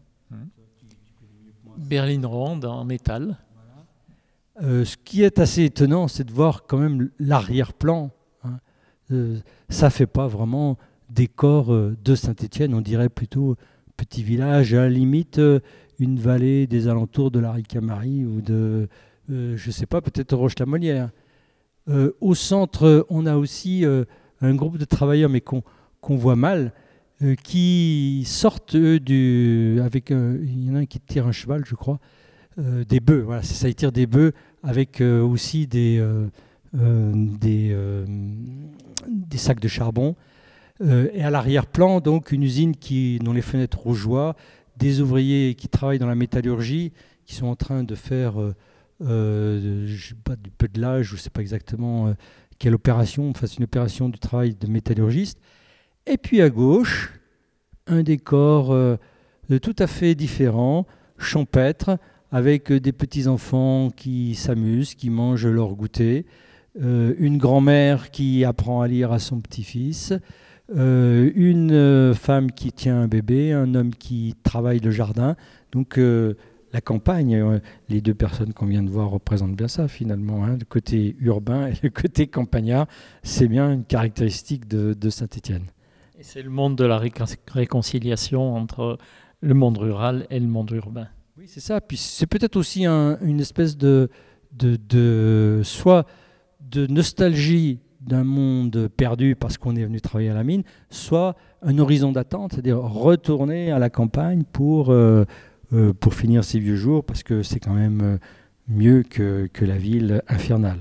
B: Berline ronde en métal.
C: Euh, ce qui est assez étonnant, c'est de voir quand même l'arrière-plan, hein, euh, ça fait pas vraiment décor euh, de Saint-Étienne. On dirait plutôt petit village, à la limite euh, une vallée des alentours de la Ricamarie ou de, euh, je sais pas, peut-être Roche-la-Molière. Euh, au centre, on a aussi euh, un groupe de travailleurs, mais qu'on qu'on voit mal, euh, qui sortent eux, du, avec, euh, il y en a un qui tire un cheval, je crois, euh, des bœufs. Voilà, c'est ça, ils tirent des bœufs avec euh, aussi des, euh, euh, des, euh, des sacs de charbon. Euh, et à l'arrière-plan, donc, une usine qui, dont les fenêtres rougeoient, des ouvriers qui travaillent dans la métallurgie, qui sont en train de faire euh, euh, je sais pas, du pudelage, je ne sais pas exactement euh, quelle opération, enfin c'est une opération du travail de métallurgiste. Et puis à gauche, un décor euh, tout à fait différent, champêtre, avec euh, des petits-enfants qui s'amusent, qui mangent leur goûter, euh, une grand-mère qui apprend à lire à son petit-fils, euh, une euh, femme qui tient un bébé, un homme qui travaille le jardin. Donc euh, la campagne, euh, les deux personnes qu'on vient de voir représentent bien ça finalement, hein, le côté urbain et le côté campagnard, c'est bien une caractéristique de, de Saint-Étienne.
B: Et c'est le monde de la récon- réconciliation entre le monde rural et le monde urbain.
C: Oui, c'est ça. Puis c'est peut-être aussi un, une espèce de, de, de soit de nostalgie d'un monde perdu parce qu'on est venu travailler à la mine, soit un horizon d'attente, c'est-à-dire retourner à la campagne pour, euh, euh, pour finir ses vieux jours, parce que c'est quand même mieux que, que la ville infernale.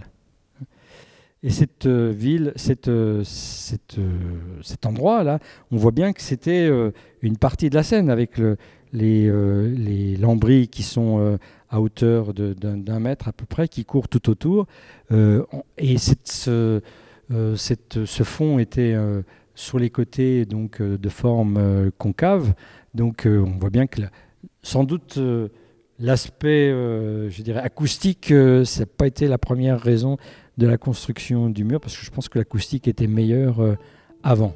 C: Et cette euh, ville, cette, euh, cette, euh, cet endroit-là, on voit bien que c'était euh, une partie de la Seine, avec le, les, euh, les lambris qui sont euh, à hauteur de, d'un, d'un mètre à peu près, qui courent tout autour. Euh, et cette, ce, euh, cette, ce fond était euh, sur les côtés, donc, euh, de forme euh, concave. Donc euh, on voit bien que la, sans doute euh, l'aspect, euh, je dirais, acoustique, euh, ça n'a pas été la première raison de la construction du mur, parce que je pense que l'acoustique était meilleure euh, avant.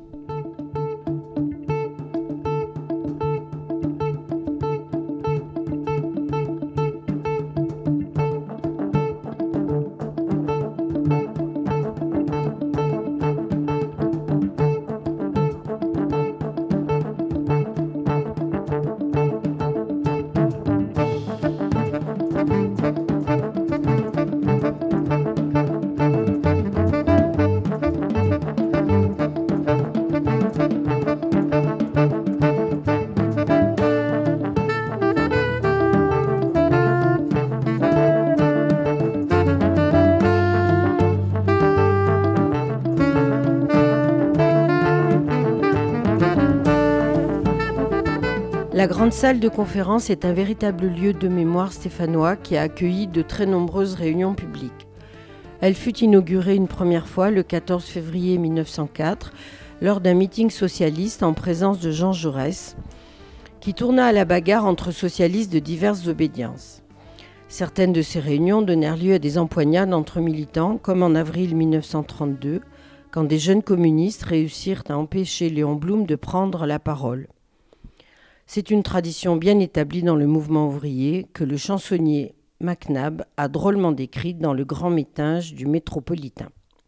D: La grande salle de conférence est un véritable lieu de mémoire stéphanois qui a accueilli de très nombreuses réunions publiques. Elle fut inaugurée une première fois le quatorze février mille neuf cent quatre lors d'un meeting socialiste en présence de Jean Jaurès, qui tourna à la bagarre entre socialistes de diverses obédiences. Certaines de ces réunions donnèrent lieu à des empoignades entre militants, comme en avril mille neuf cent trente-deux, quand des jeunes communistes réussirent à empêcher Léon Blum de prendre la parole. C'est une tradition bien établie dans le mouvement ouvrier que le chansonnier Mac Nabbs a drôlement décrite dans le grand métinge du Métropolitain.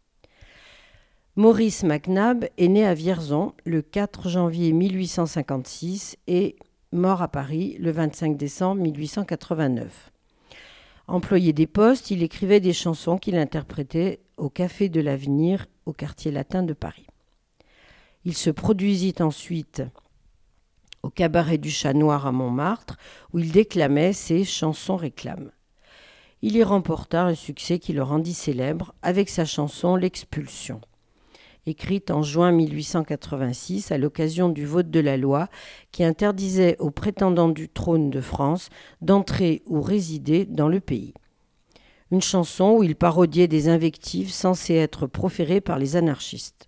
D: Maurice Mac Nabbs est né à Vierzon le quatre janvier mille huit cent cinquante-six et mort à Paris le vingt-cinq décembre mille huit cent quatre-vingt-neuf. Employé des postes, il écrivait des chansons qu'il interprétait au Café de l'Avenir, au quartier latin de Paris. Il se produisit ensuite au cabaret du Chat Noir à Montmartre, où il déclamait ses chansons réclames. Il y remporta un succès qui le rendit célèbre avec sa chanson « L'expulsion », écrite en juin mille huit cent quatre-vingt-six à l'occasion du vote de la loi qui interdisait aux prétendants du trône de France d'entrer ou résider dans le pays. Une chanson où il parodiait des invectives censées être proférées par les anarchistes.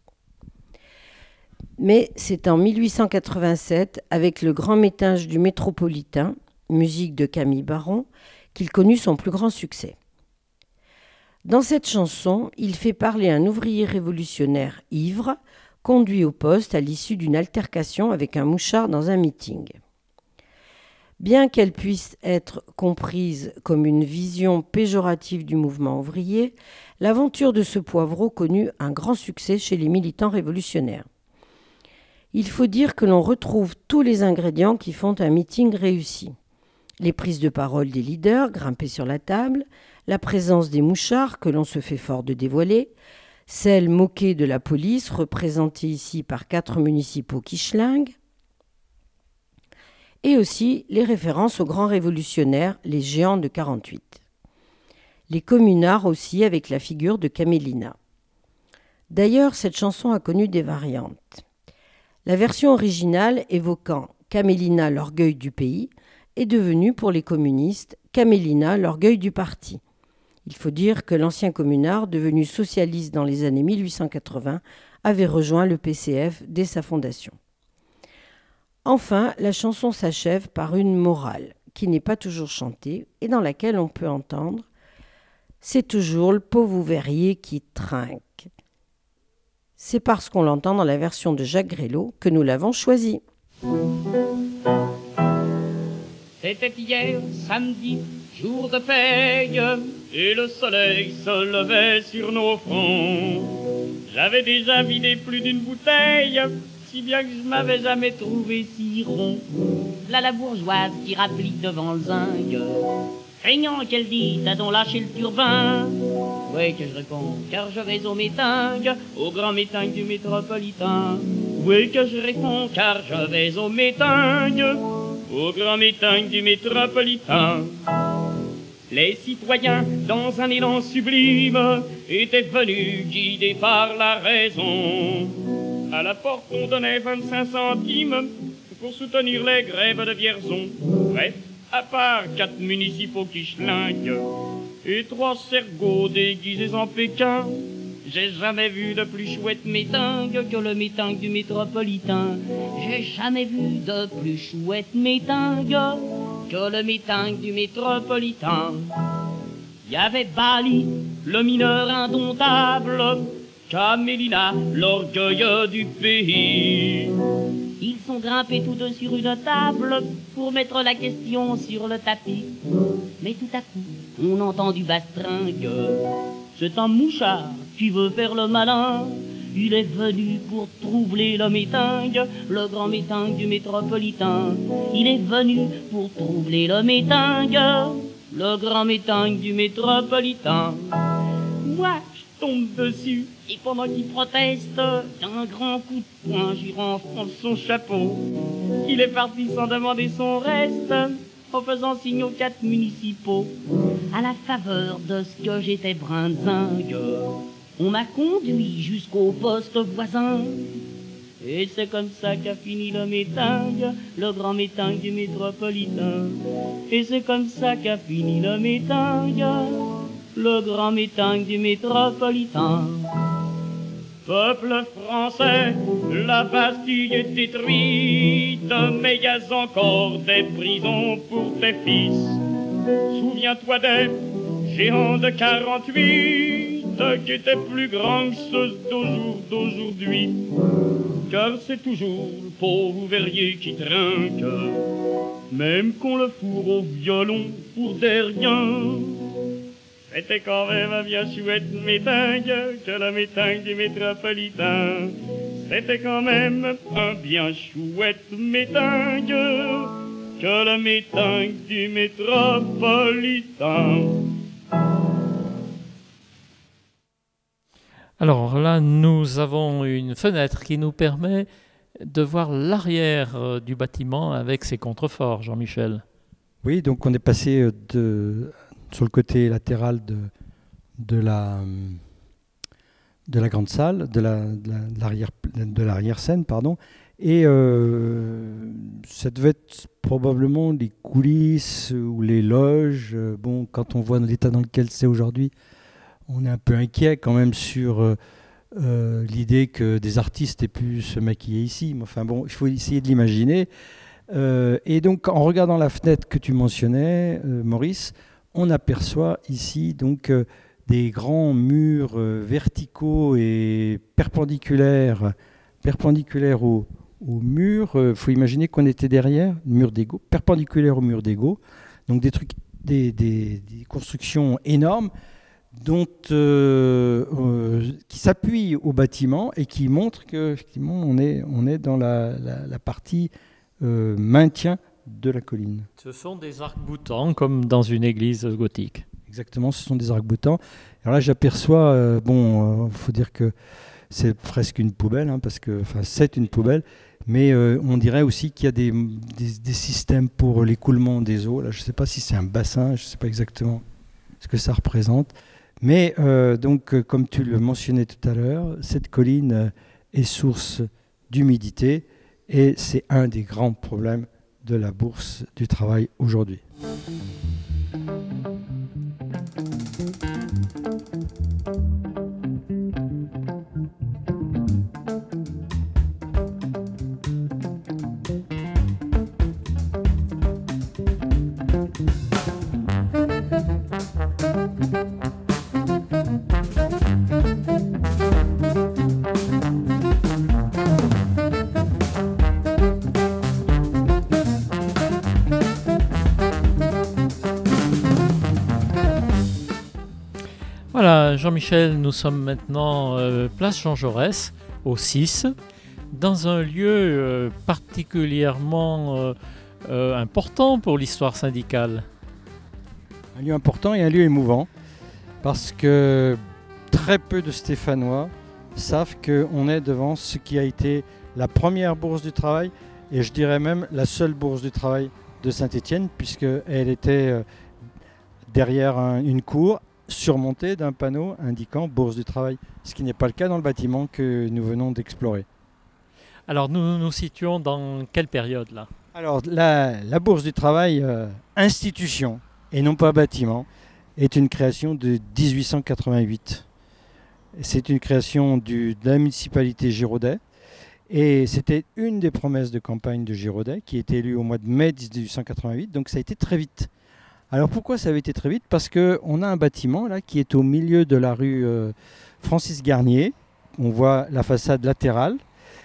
D: Mais c'est en mille huit cent quatre-vingt-sept, avec le grand métinge du Métropolitain, musique de Camille Baron, qu'il connut son plus grand succès. Dans cette chanson, il fait parler un ouvrier révolutionnaire ivre, conduit au poste à l'issue d'une altercation avec un mouchard dans un meeting. Bien qu'elle puisse être comprise comme une vision péjorative du mouvement ouvrier, l'aventure de ce poivreau connut un grand succès chez les militants révolutionnaires. Il faut dire que l'on retrouve tous les ingrédients qui font un meeting réussi. Les prises de parole des leaders grimpés sur la table, la présence des mouchards que l'on se fait fort de dévoiler, celle moquée de la police représentée ici par quatre municipaux qui schlinguent, et aussi les références aux grands révolutionnaires, les géants de quarante-huit. Les communards aussi avec la figure de Camélina. D'ailleurs, cette chanson a connu des variantes. La version originale évoquant Camélina, l'orgueil du pays, est devenue pour les communistes Camélina, l'orgueil du parti. Il faut dire que l'ancien communard, devenu socialiste dans les années mille huit cent quatre-vingts, avait rejoint le P C F dès sa fondation. Enfin, la chanson s'achève par une morale, qui n'est pas toujours chantée et dans laquelle on peut entendre « C'est toujours le pauvre ouvrier qui trinque ». C'est parce qu'on l'entend dans la version de Jacques Grélot que nous l'avons choisie.
F: C'était hier, samedi, jour de paye, et le soleil se levait sur nos fronts. J'avais déjà vidé plus d'une bouteille, si bien que je m'avais jamais trouvé si rond. Là la bourgeoise qui rapplique devant le zinc, craignant qu'elle dise t'as donc lâché le turbin. Oui que je réponds, car je vais au métingue, au grand métingue du métropolitain. Oui que je réponds, car je vais au métingue, au grand métingue du métropolitain. Les citoyens, dans un élan sublime, étaient venus guidés par la raison. À la porte, on donnait vingt-cinq centimes pour soutenir les grèves de Vierzon. Bref, à part quatre municipaux qui schlinguent et trois cergots déguisés en Pékin, j'ai jamais vu de plus chouette métingue que le métingue du métropolitain. J'ai jamais vu de plus chouette métingue que le métingue du métropolitain. Il y avait Bali, le mineur indomptable, Camélina, l'orgueil du pays. Ils sont grimpés tous deux sur une table pour mettre la question sur le tapis. Mais tout à coup, on entend du bastringue. C'est un mouchard qui veut faire le malin. Il est venu pour troubler le métingue, le grand métingue du métropolitain. Il est venu pour troubler le métingue, le grand métingue du métropolitain. Moi, je tombe dessus, et pendant qu'il proteste, d'un grand coup de poing, j'y renfonce son chapeau. Il est parti sans demander son reste, en faisant signe aux quatre municipaux. À la faveur de ce que j'étais brinzingue, on m'a conduit jusqu'au poste voisin. Et c'est comme ça qu'a fini le métingue, le grand métingue du métropolitain. Et c'est comme ça qu'a fini le métingue, le grand métingue du métropolitain. Peuple français, la Bastille est détruite, mais y a encore des prisons pour tes fils. Souviens-toi des géants de quarante-huit, qui étaient plus grands que ceux d'aujourd'hui. Car c'est toujours le pauvre ouvrier qui trinque, même qu'on le fourre au violon pour des riens. C'était quand même un bien chouette métingue que le métingue du métropolitain. C'était quand même un bien chouette métingue que le métingue du métropolitain.
B: Alors là, nous avons une fenêtre qui nous permet de voir l'arrière du bâtiment avec ses contreforts, Jean-Michel.
C: Oui, donc on est passé de, sur le côté latéral de, de, la, de la grande salle, de, la, de, la, de, l'arrière, de l'arrière-scène, pardon, et euh, ça devait être probablement les coulisses ou les loges. Bon, quand on voit l'état dans lequel c'est aujourd'hui, on est un peu inquiet quand même sur euh, euh, l'idée que des artistes aient pu se maquiller ici. Mais enfin bon, il faut essayer de l'imaginer. Euh, et donc, en regardant la fenêtre que tu mentionnais, euh, Maurice, on aperçoit ici donc euh, des grands murs euh, verticaux et perpendiculaires, perpendiculaires au, au mur. Il euh, faut imaginer qu'on était derrière, le mur d'Ego, perpendiculaire au mur d'Ego. Donc des trucs, des, des, des constructions énormes dont, euh, euh, qui s'appuient au bâtiment et qui montrent qu'effectivement on est, on est dans la, la, la partie euh, maintien de la colline.
B: Ce sont des arcs-boutants comme dans une église gothique.
C: Exactement, ce sont des arcs-boutants. Alors là j'aperçois, euh, bon, il euh, faut dire que c'est presque une poubelle, hein, parce que, enfin c'est une poubelle, mais euh, on dirait aussi qu'il y a des, des, des systèmes pour l'écoulement des eaux. Là, je ne sais pas si c'est un bassin, je ne sais pas exactement ce que ça représente. Mais euh, donc, euh, comme tu le mentionnais tout à l'heure, cette colline euh, est source d'humidité et c'est un des grands problèmes de la Bourse du Travail aujourd'hui.
B: Voilà, Jean-Michel, nous sommes maintenant euh, place Jean Jaurès, au six, dans un lieu euh, particulièrement euh, euh, important pour l'histoire syndicale.
C: Un lieu important et un lieu émouvant, parce que très peu de Stéphanois savent qu'on est devant ce qui a été la première bourse du travail, et je dirais même la seule bourse du travail de Saint-Étienne, puisqu'elle était euh, derrière un, une cour, surmontée d'un panneau indiquant Bourse du Travail, ce qui n'est pas le cas dans le bâtiment que nous venons d'explorer.
B: Alors nous nous situons dans quelle période là ?
C: Alors la, la Bourse du Travail, euh, institution et non pas bâtiment, est une création de dix-huit cent quatre-vingt-huit. C'est une création du, de la municipalité Giraudet et c'était une des promesses de campagne de Giraudet qui était élue au mois de mai dix-huit cent quatre-vingt-huit, donc ça a été très vite. Alors pourquoi ça avait été très vite ? Parce qu'on a un bâtiment là qui est au milieu de la rue euh, Francis Garnier. On voit la façade latérale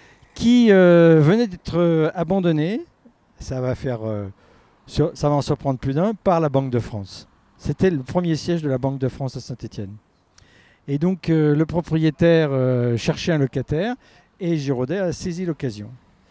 C: qui euh, venait d'être euh, abandonnée. Ça va faire, euh, sur, ça va en surprendre plus d'un, par la Banque de France. C'était le premier siège de la Banque de France à Saint-Étienne. Et donc euh, le propriétaire euh, cherchait un locataire et Giraudet a saisi l'occasion.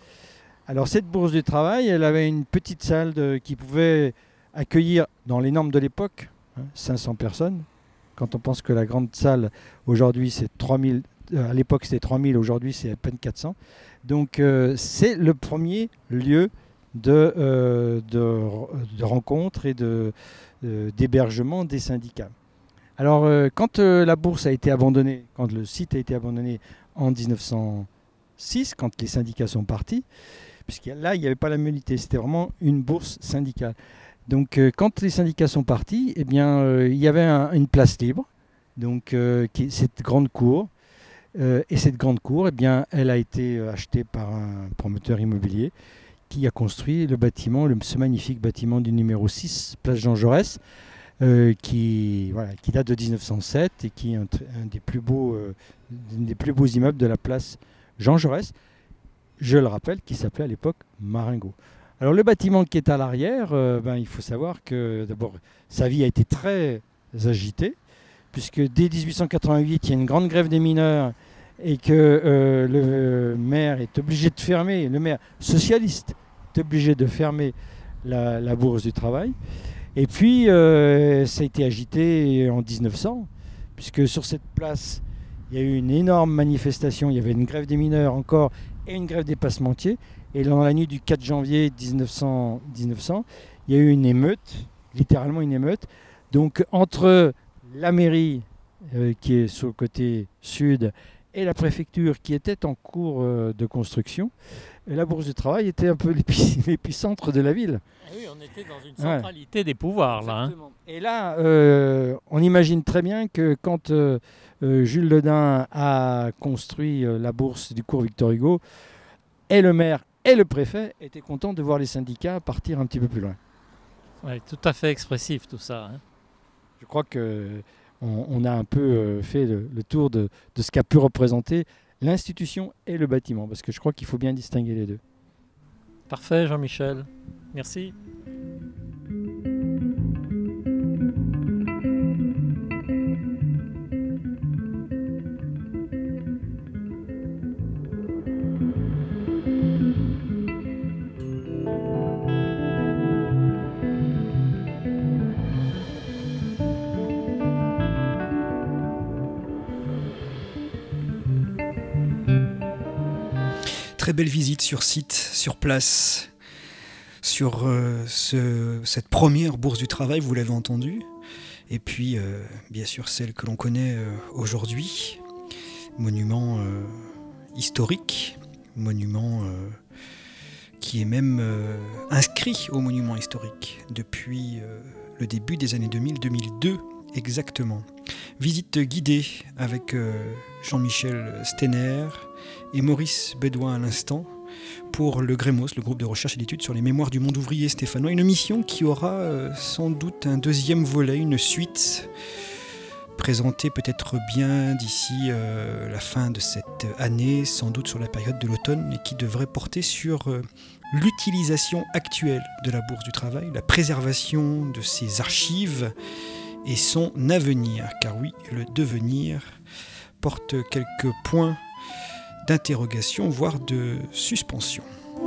C: Alors cette bourse du travail, elle avait une petite salle de, qui pouvait accueillir, dans les normes de l'époque, hein, cinq cents personnes. Quand on pense que la grande salle, aujourd'hui, c'est trois mille, euh, à l'époque c'était trois mille, aujourd'hui c'est à peine quatre cents. Donc euh, c'est le premier lieu de, euh, de, de rencontre et de, euh, d'hébergement des syndicats. Alors euh, quand euh, la bourse a été abandonnée, quand le site a été abandonné en dix-neuf cent six, quand les syndicats sont partis, puisque là il n'y avait pas la mutualité, c'était vraiment une bourse syndicale. Donc euh, quand les syndicats sont partis, eh bien, euh, il y avait un, une place libre, donc euh, qui, cette grande cour. Euh, et cette grande cour, eh bien, elle a été achetée par un promoteur immobilier qui a construit le bâtiment, le, ce magnifique bâtiment du numéro six, place Jean Jaurès, euh, qui, voilà, qui date de dix-neuf cent sept et qui est un, un, des plus beaux, euh, un des plus beaux immeubles de la place Jean Jaurès, je le rappelle, qui s'appelait à l'époque Marengo. Alors le bâtiment qui est à l'arrière, euh, ben, il faut savoir que d'abord sa vie a été très agitée, puisque dès dix-huit cent quatre-vingt-huit, il y a une grande grève des mineurs et que euh, le maire est obligé de fermer, le maire socialiste est obligé de fermer la, la Bourse du Travail. Et puis euh, ça a été agité en dix-neuf cents, puisque sur cette place, il y a eu une énorme manifestation, il y avait une grève des mineurs encore et une grève des passementiers. Et dans la nuit du quatre janvier mille neuf cents, il y a eu une émeute, littéralement une émeute. Donc entre la mairie euh, qui est sur le côté sud et la préfecture qui était en cours euh, de construction, et la Bourse du Travail était un peu l'épi- l'épicentre de la ville.
B: Ah oui, on était dans une centralité ouais. des pouvoirs là. Hein.
C: Et là, euh, on imagine très bien que quand euh, euh, Jules Ledin a construit euh, la Bourse du cours Victor Hugo, et le maire et le préfet étaient contents de voir les syndicats partir un petit peu plus loin.
B: Oui, tout à fait expressif tout ça. Hein.
C: Je crois qu'on on a un peu fait le, le tour de, de ce qu'a pu représenter l'institution et le bâtiment, parce que je crois qu'il faut bien distinguer les deux.
B: Parfait, Jean-Michel. Merci.
A: Très belle visite sur site, sur place, sur euh, ce, cette première bourse du travail, vous l'avez entendu. Et puis, euh, bien sûr, celle que l'on connaît euh, aujourd'hui, monument euh, historique, monument euh, qui est même euh, inscrit au monument historique depuis euh, le début des années deux mille, deux mille deux exactement. Visite guidée avec euh, Jean-Michel Steiner et Maurice Bédouin à l'instant pour le GREMOS, le groupe de recherche et d'études sur les mémoires du monde ouvrier stéphanois. Une mission qui aura euh, sans doute un deuxième volet, une suite présentée peut-être bien d'ici euh, la fin de cette année, sans doute sur la période de l'automne, et qui devrait porter sur euh, l'utilisation actuelle de la Bourse du Travail, la préservation de ses archives et son avenir. Car oui, le devenir porte quelques points d'interrogation, voire de suspension.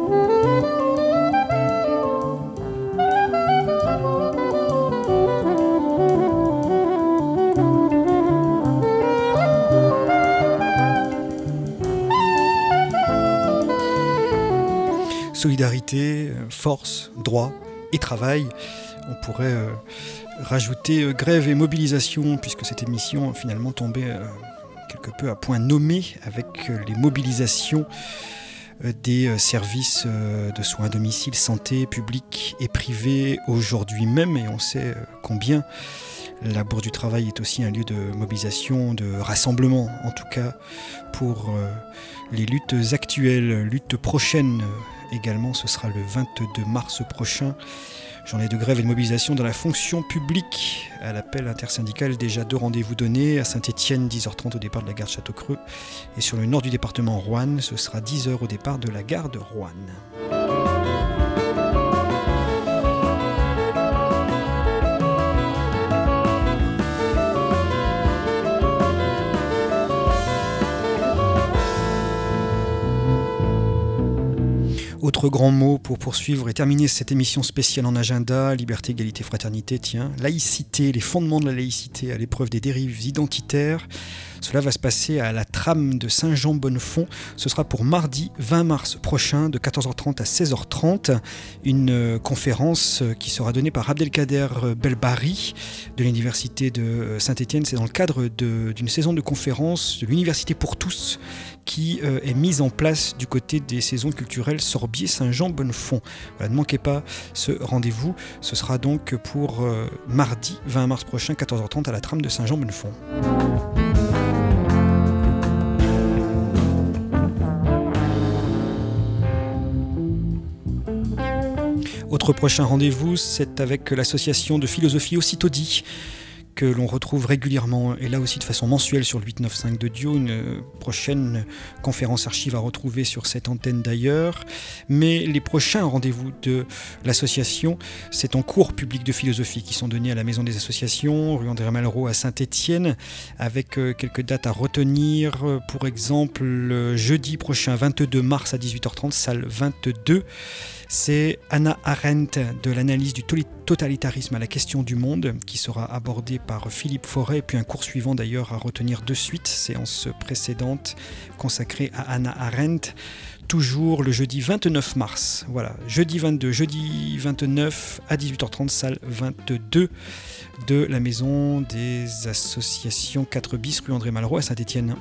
A: Solidarité, force, droit et travail. On pourrait euh, rajouter euh, grève et mobilisation, puisque cette émission finalement tombait euh, quelque peu à point nommé avec euh, les mobilisations euh, des euh, services euh, de soins à domicile, santé, publics et privés aujourd'hui même. Et on sait euh, combien la Bourse du Travail est aussi un lieu de mobilisation, de rassemblement, en tout cas pour euh, les luttes actuelles, luttes prochaines euh, également. Ce sera le vingt-deux mars prochain. Journée de grève et de mobilisation dans la fonction publique à l'appel intersyndical. Déjà deux rendez-vous donnés à Saint-Étienne, dix heures trente au départ de la gare de Château-Creux. Et sur le nord du département, Roanne, ce sera dix heures au départ de la gare de Roanne. Autre grand mot pour poursuivre et terminer cette émission spéciale en agenda, liberté, égalité, fraternité, tiens, laïcité, les fondements de la laïcité à l'épreuve des dérives identitaires. Cela va se passer à la trame de Saint-Jean-Bonnefond. Ce sera pour mardi vingt mars prochain de quatorze heures trente à seize heures trente. Une conférence qui sera donnée par Abdelkader Belbari de l'université de Saint-Étienne. C'est dans le cadre de, d'une saison de conférences de l'Université pour tous qui euh, est mise en place du côté des saisons culturelles Sorbier-Saint-Jean-Bonnefond. Voilà, ne manquez pas ce rendez-vous. Ce sera donc pour euh, mardi vingt mars prochain, quatorze heures trente à la trame de Saint-Jean-Bonnefond. Autre prochain rendez-vous, c'est avec l'association de philosophie Aussitôt dit, que l'on retrouve régulièrement, et là aussi de façon mensuelle sur le huit neuf cinq de Dio, une prochaine conférence archive à retrouver sur cette antenne d'ailleurs. Mais les prochains rendez-vous de l'association, c'est en cours public de philosophie qui sont donnés à la Maison des Associations, rue André Malraux à Saint-Étienne, avec quelques dates à retenir. Pour exemple, le jeudi prochain, vingt-deux mars à dix-huit heures trente, salle vingt-deux. C'est Hannah Arendt de l'analyse du totalitarisme à la question du monde qui sera abordée par Philippe Forêt, puis un cours suivant d'ailleurs à retenir de suite, séance précédente consacrée à Hannah Arendt, toujours le jeudi vingt-neuf mars. Voilà, jeudi vingt-deux, jeudi vingt-neuf à dix-huit heures trente, salle vingt-deux de la Maison des Associations quatre bis, rue André Malraux à Saint-Étienne.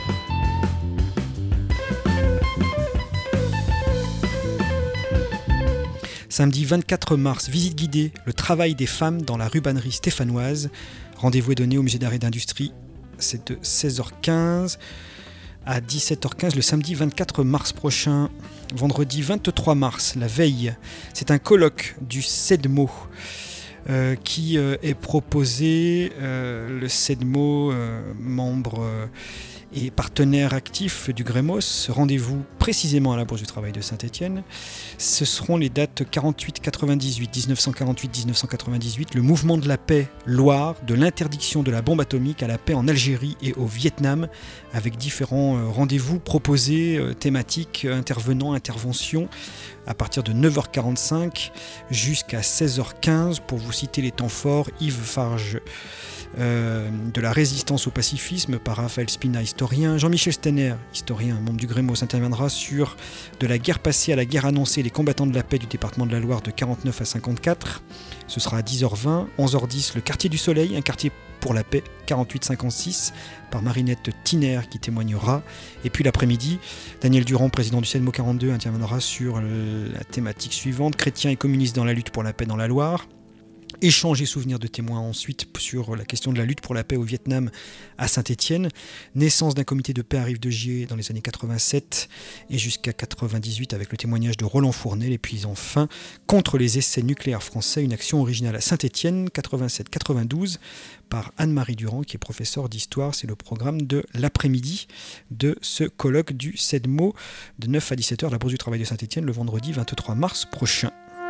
A: Samedi vingt-quatre mars, visite guidée, le travail des femmes dans la rubannerie stéphanoise. Rendez-vous est donné au musée d'art et d'industrie. C'est de seize heures quinze à dix-sept heures quinze le samedi vingt-quatre mars prochain. Vendredi vingt-trois mars, la veille, c'est un colloque du CEDMO euh, qui euh, est proposé. Euh, le CEDMO, euh, membre... Euh, et partenaire actif du Grémos. Rendez-vous précisément à la Bourse du Travail de Saint-Étienne. Ce seront les dates quarante-huit quatre-vingt-dix-huit, dix-neuf cent quarante-huit dix-neuf cent quatre-vingt-dix-huit, le mouvement de la paix Loire, de l'interdiction de la bombe atomique à la paix en Algérie et au Vietnam, avec différents rendez-vous proposés, thématiques, intervenants, interventions, à partir de neuf heures quarante-cinq jusqu'à seize heures quinze. Pour vous citer les temps forts, Yves Farge, Euh, de la résistance au pacifisme par Raphaël Spina, historien. Jean-Michel Steiner, historien, membre du Grémos, interviendra sur de la guerre passée à la guerre annoncée, les combattants de la paix du département de la Loire de quarante-neuf à cinquante-quatre. Ce sera à dix heures vingt. onze heures dix, le quartier du Soleil, un quartier pour la paix, quarante-huit cinquante-six, par Marinette Tiner qui témoignera. Et puis l'après-midi, Daniel Durand, président du CEDMO quarante-deux, interviendra sur la thématique suivante, chrétiens et communistes dans la lutte pour la paix dans la Loire. Échange et souvenirs de témoins ensuite sur la question de la lutte pour la paix au Vietnam à Saint-Étienne. Naissance d'un comité de paix à Rive-de-Gier dans les années quatre-vingt-sept et jusqu'à quatre-vingt-dix-huit avec le témoignage de Roland Fournel. Et puis enfin, contre les essais nucléaires français, une action originale à Saint-Étienne, quatre-vingt-sept quatre-vingt-douze, par Anne-Marie Durand qui est professeure d'histoire. C'est le programme de l'après-midi de ce colloque du CEDMO de neuf à dix-sept heures à la Bourse du Travail de Saint-Étienne le vendredi vingt-trois mars prochain.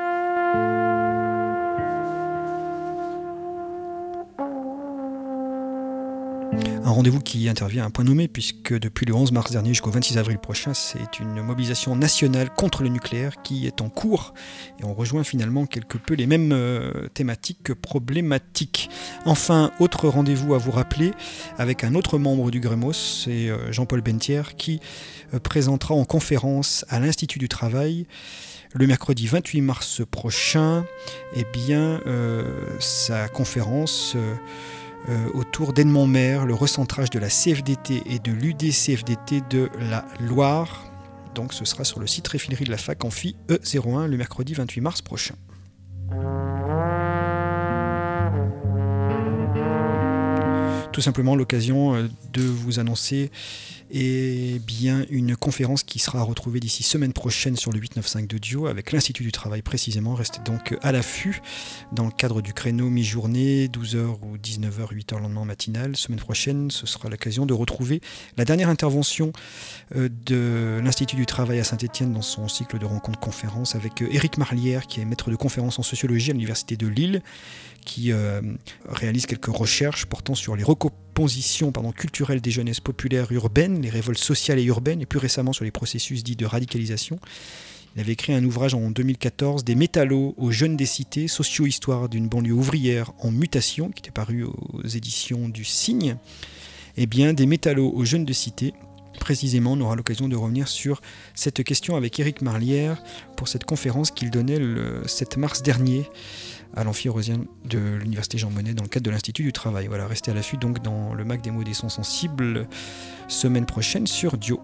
A: Un rendez-vous qui intervient à un point nommé puisque depuis le onze mars dernier jusqu'au vingt-six avril prochain, c'est une mobilisation nationale contre le nucléaire qui est en cours et on rejoint finalement quelque peu les mêmes euh, thématiques que problématiques. Enfin, autre rendez-vous à vous rappeler avec un autre membre du Grémos, c'est euh, Jean-Paul Bentière qui euh, présentera en conférence à l'Institut du Travail le mercredi vingt-huit mars prochain eh bien, euh, sa conférence euh, Euh, autour d'Edmond-Mer, le recentrage de la C F D T et de l'U D C F D T de la Loire. Donc ce sera sur le site Réfinerie de la Fac Amphi E zéro un le mercredi vingt-huit mars prochain. Tout simplement l'occasion de vous annoncer eh bien, une conférence qui sera retrouvée d'ici semaine prochaine sur le huit neuf cinq de Dio avec l'Institut du Travail précisément. Restez donc à l'affût dans le cadre du créneau mi-journée, douze heures ou dix-neuf heures, huit heures le lendemain matinal. Semaine prochaine, ce sera l'occasion de retrouver la dernière intervention de l'Institut du Travail à Saint-Étienne dans son cycle de rencontres conférences avec Éric Marlière qui est maître de conférences en sociologie à l'Université de Lille, qui euh, réalise quelques recherches portant sur les recompositions pardon, culturelles des jeunesses populaires urbaines, les révoltes sociales et urbaines, et plus récemment sur les processus dits de radicalisation. Il avait écrit un ouvrage en deux mille quatorze, Des métallos aux jeunes des cités, socio-histoire d'une banlieue ouvrière en mutation, qui était paru aux éditions du Cygne. Eh bien, Des métallos aux jeunes de cité, précisément, on aura l'occasion de revenir sur cette question avec Éric Marlière pour cette conférence qu'il donnait le sept mars dernier à l'amphi eurasien de l'Université Jean Monnet dans le cadre de l'Institut du Travail. Voilà, restez à l'affût donc dans le Mac des mots et des sons sensibles semaine prochaine sur Dio.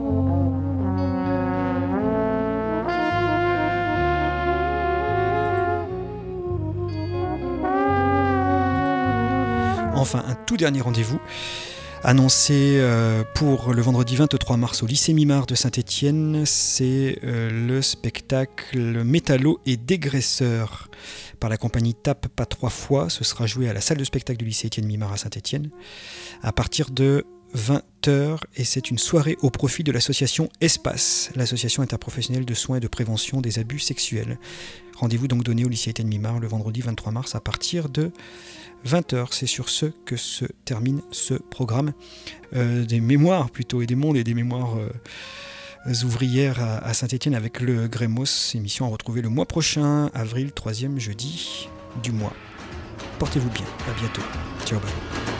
A: Enfin, un tout dernier rendez-vous annoncé euh, pour le vendredi vingt-trois mars au lycée Mimard de Saint-Étienne, c'est euh, le spectacle Métallo et dégraisseur par la compagnie Tape pas trois fois. Ce sera joué à la salle de spectacle du lycée Étienne Mimard à Saint-Étienne à partir de vingt heures et c'est une soirée au profit de l'association Espace, l'association interprofessionnelle de soins et de prévention des abus sexuels. Rendez-vous donc donné au lycée Étienne Mimard le vendredi vingt-trois mars à partir de vingt heures. C'est sur ce que se termine ce programme euh, des mémoires plutôt et des mondes et des mémoires euh, ouvrières à, à Saint-Étienne avec le Grémos. Émission à retrouver le mois prochain, avril, troisième jeudi du mois. Portez-vous bien, à bientôt. Ciao, bye.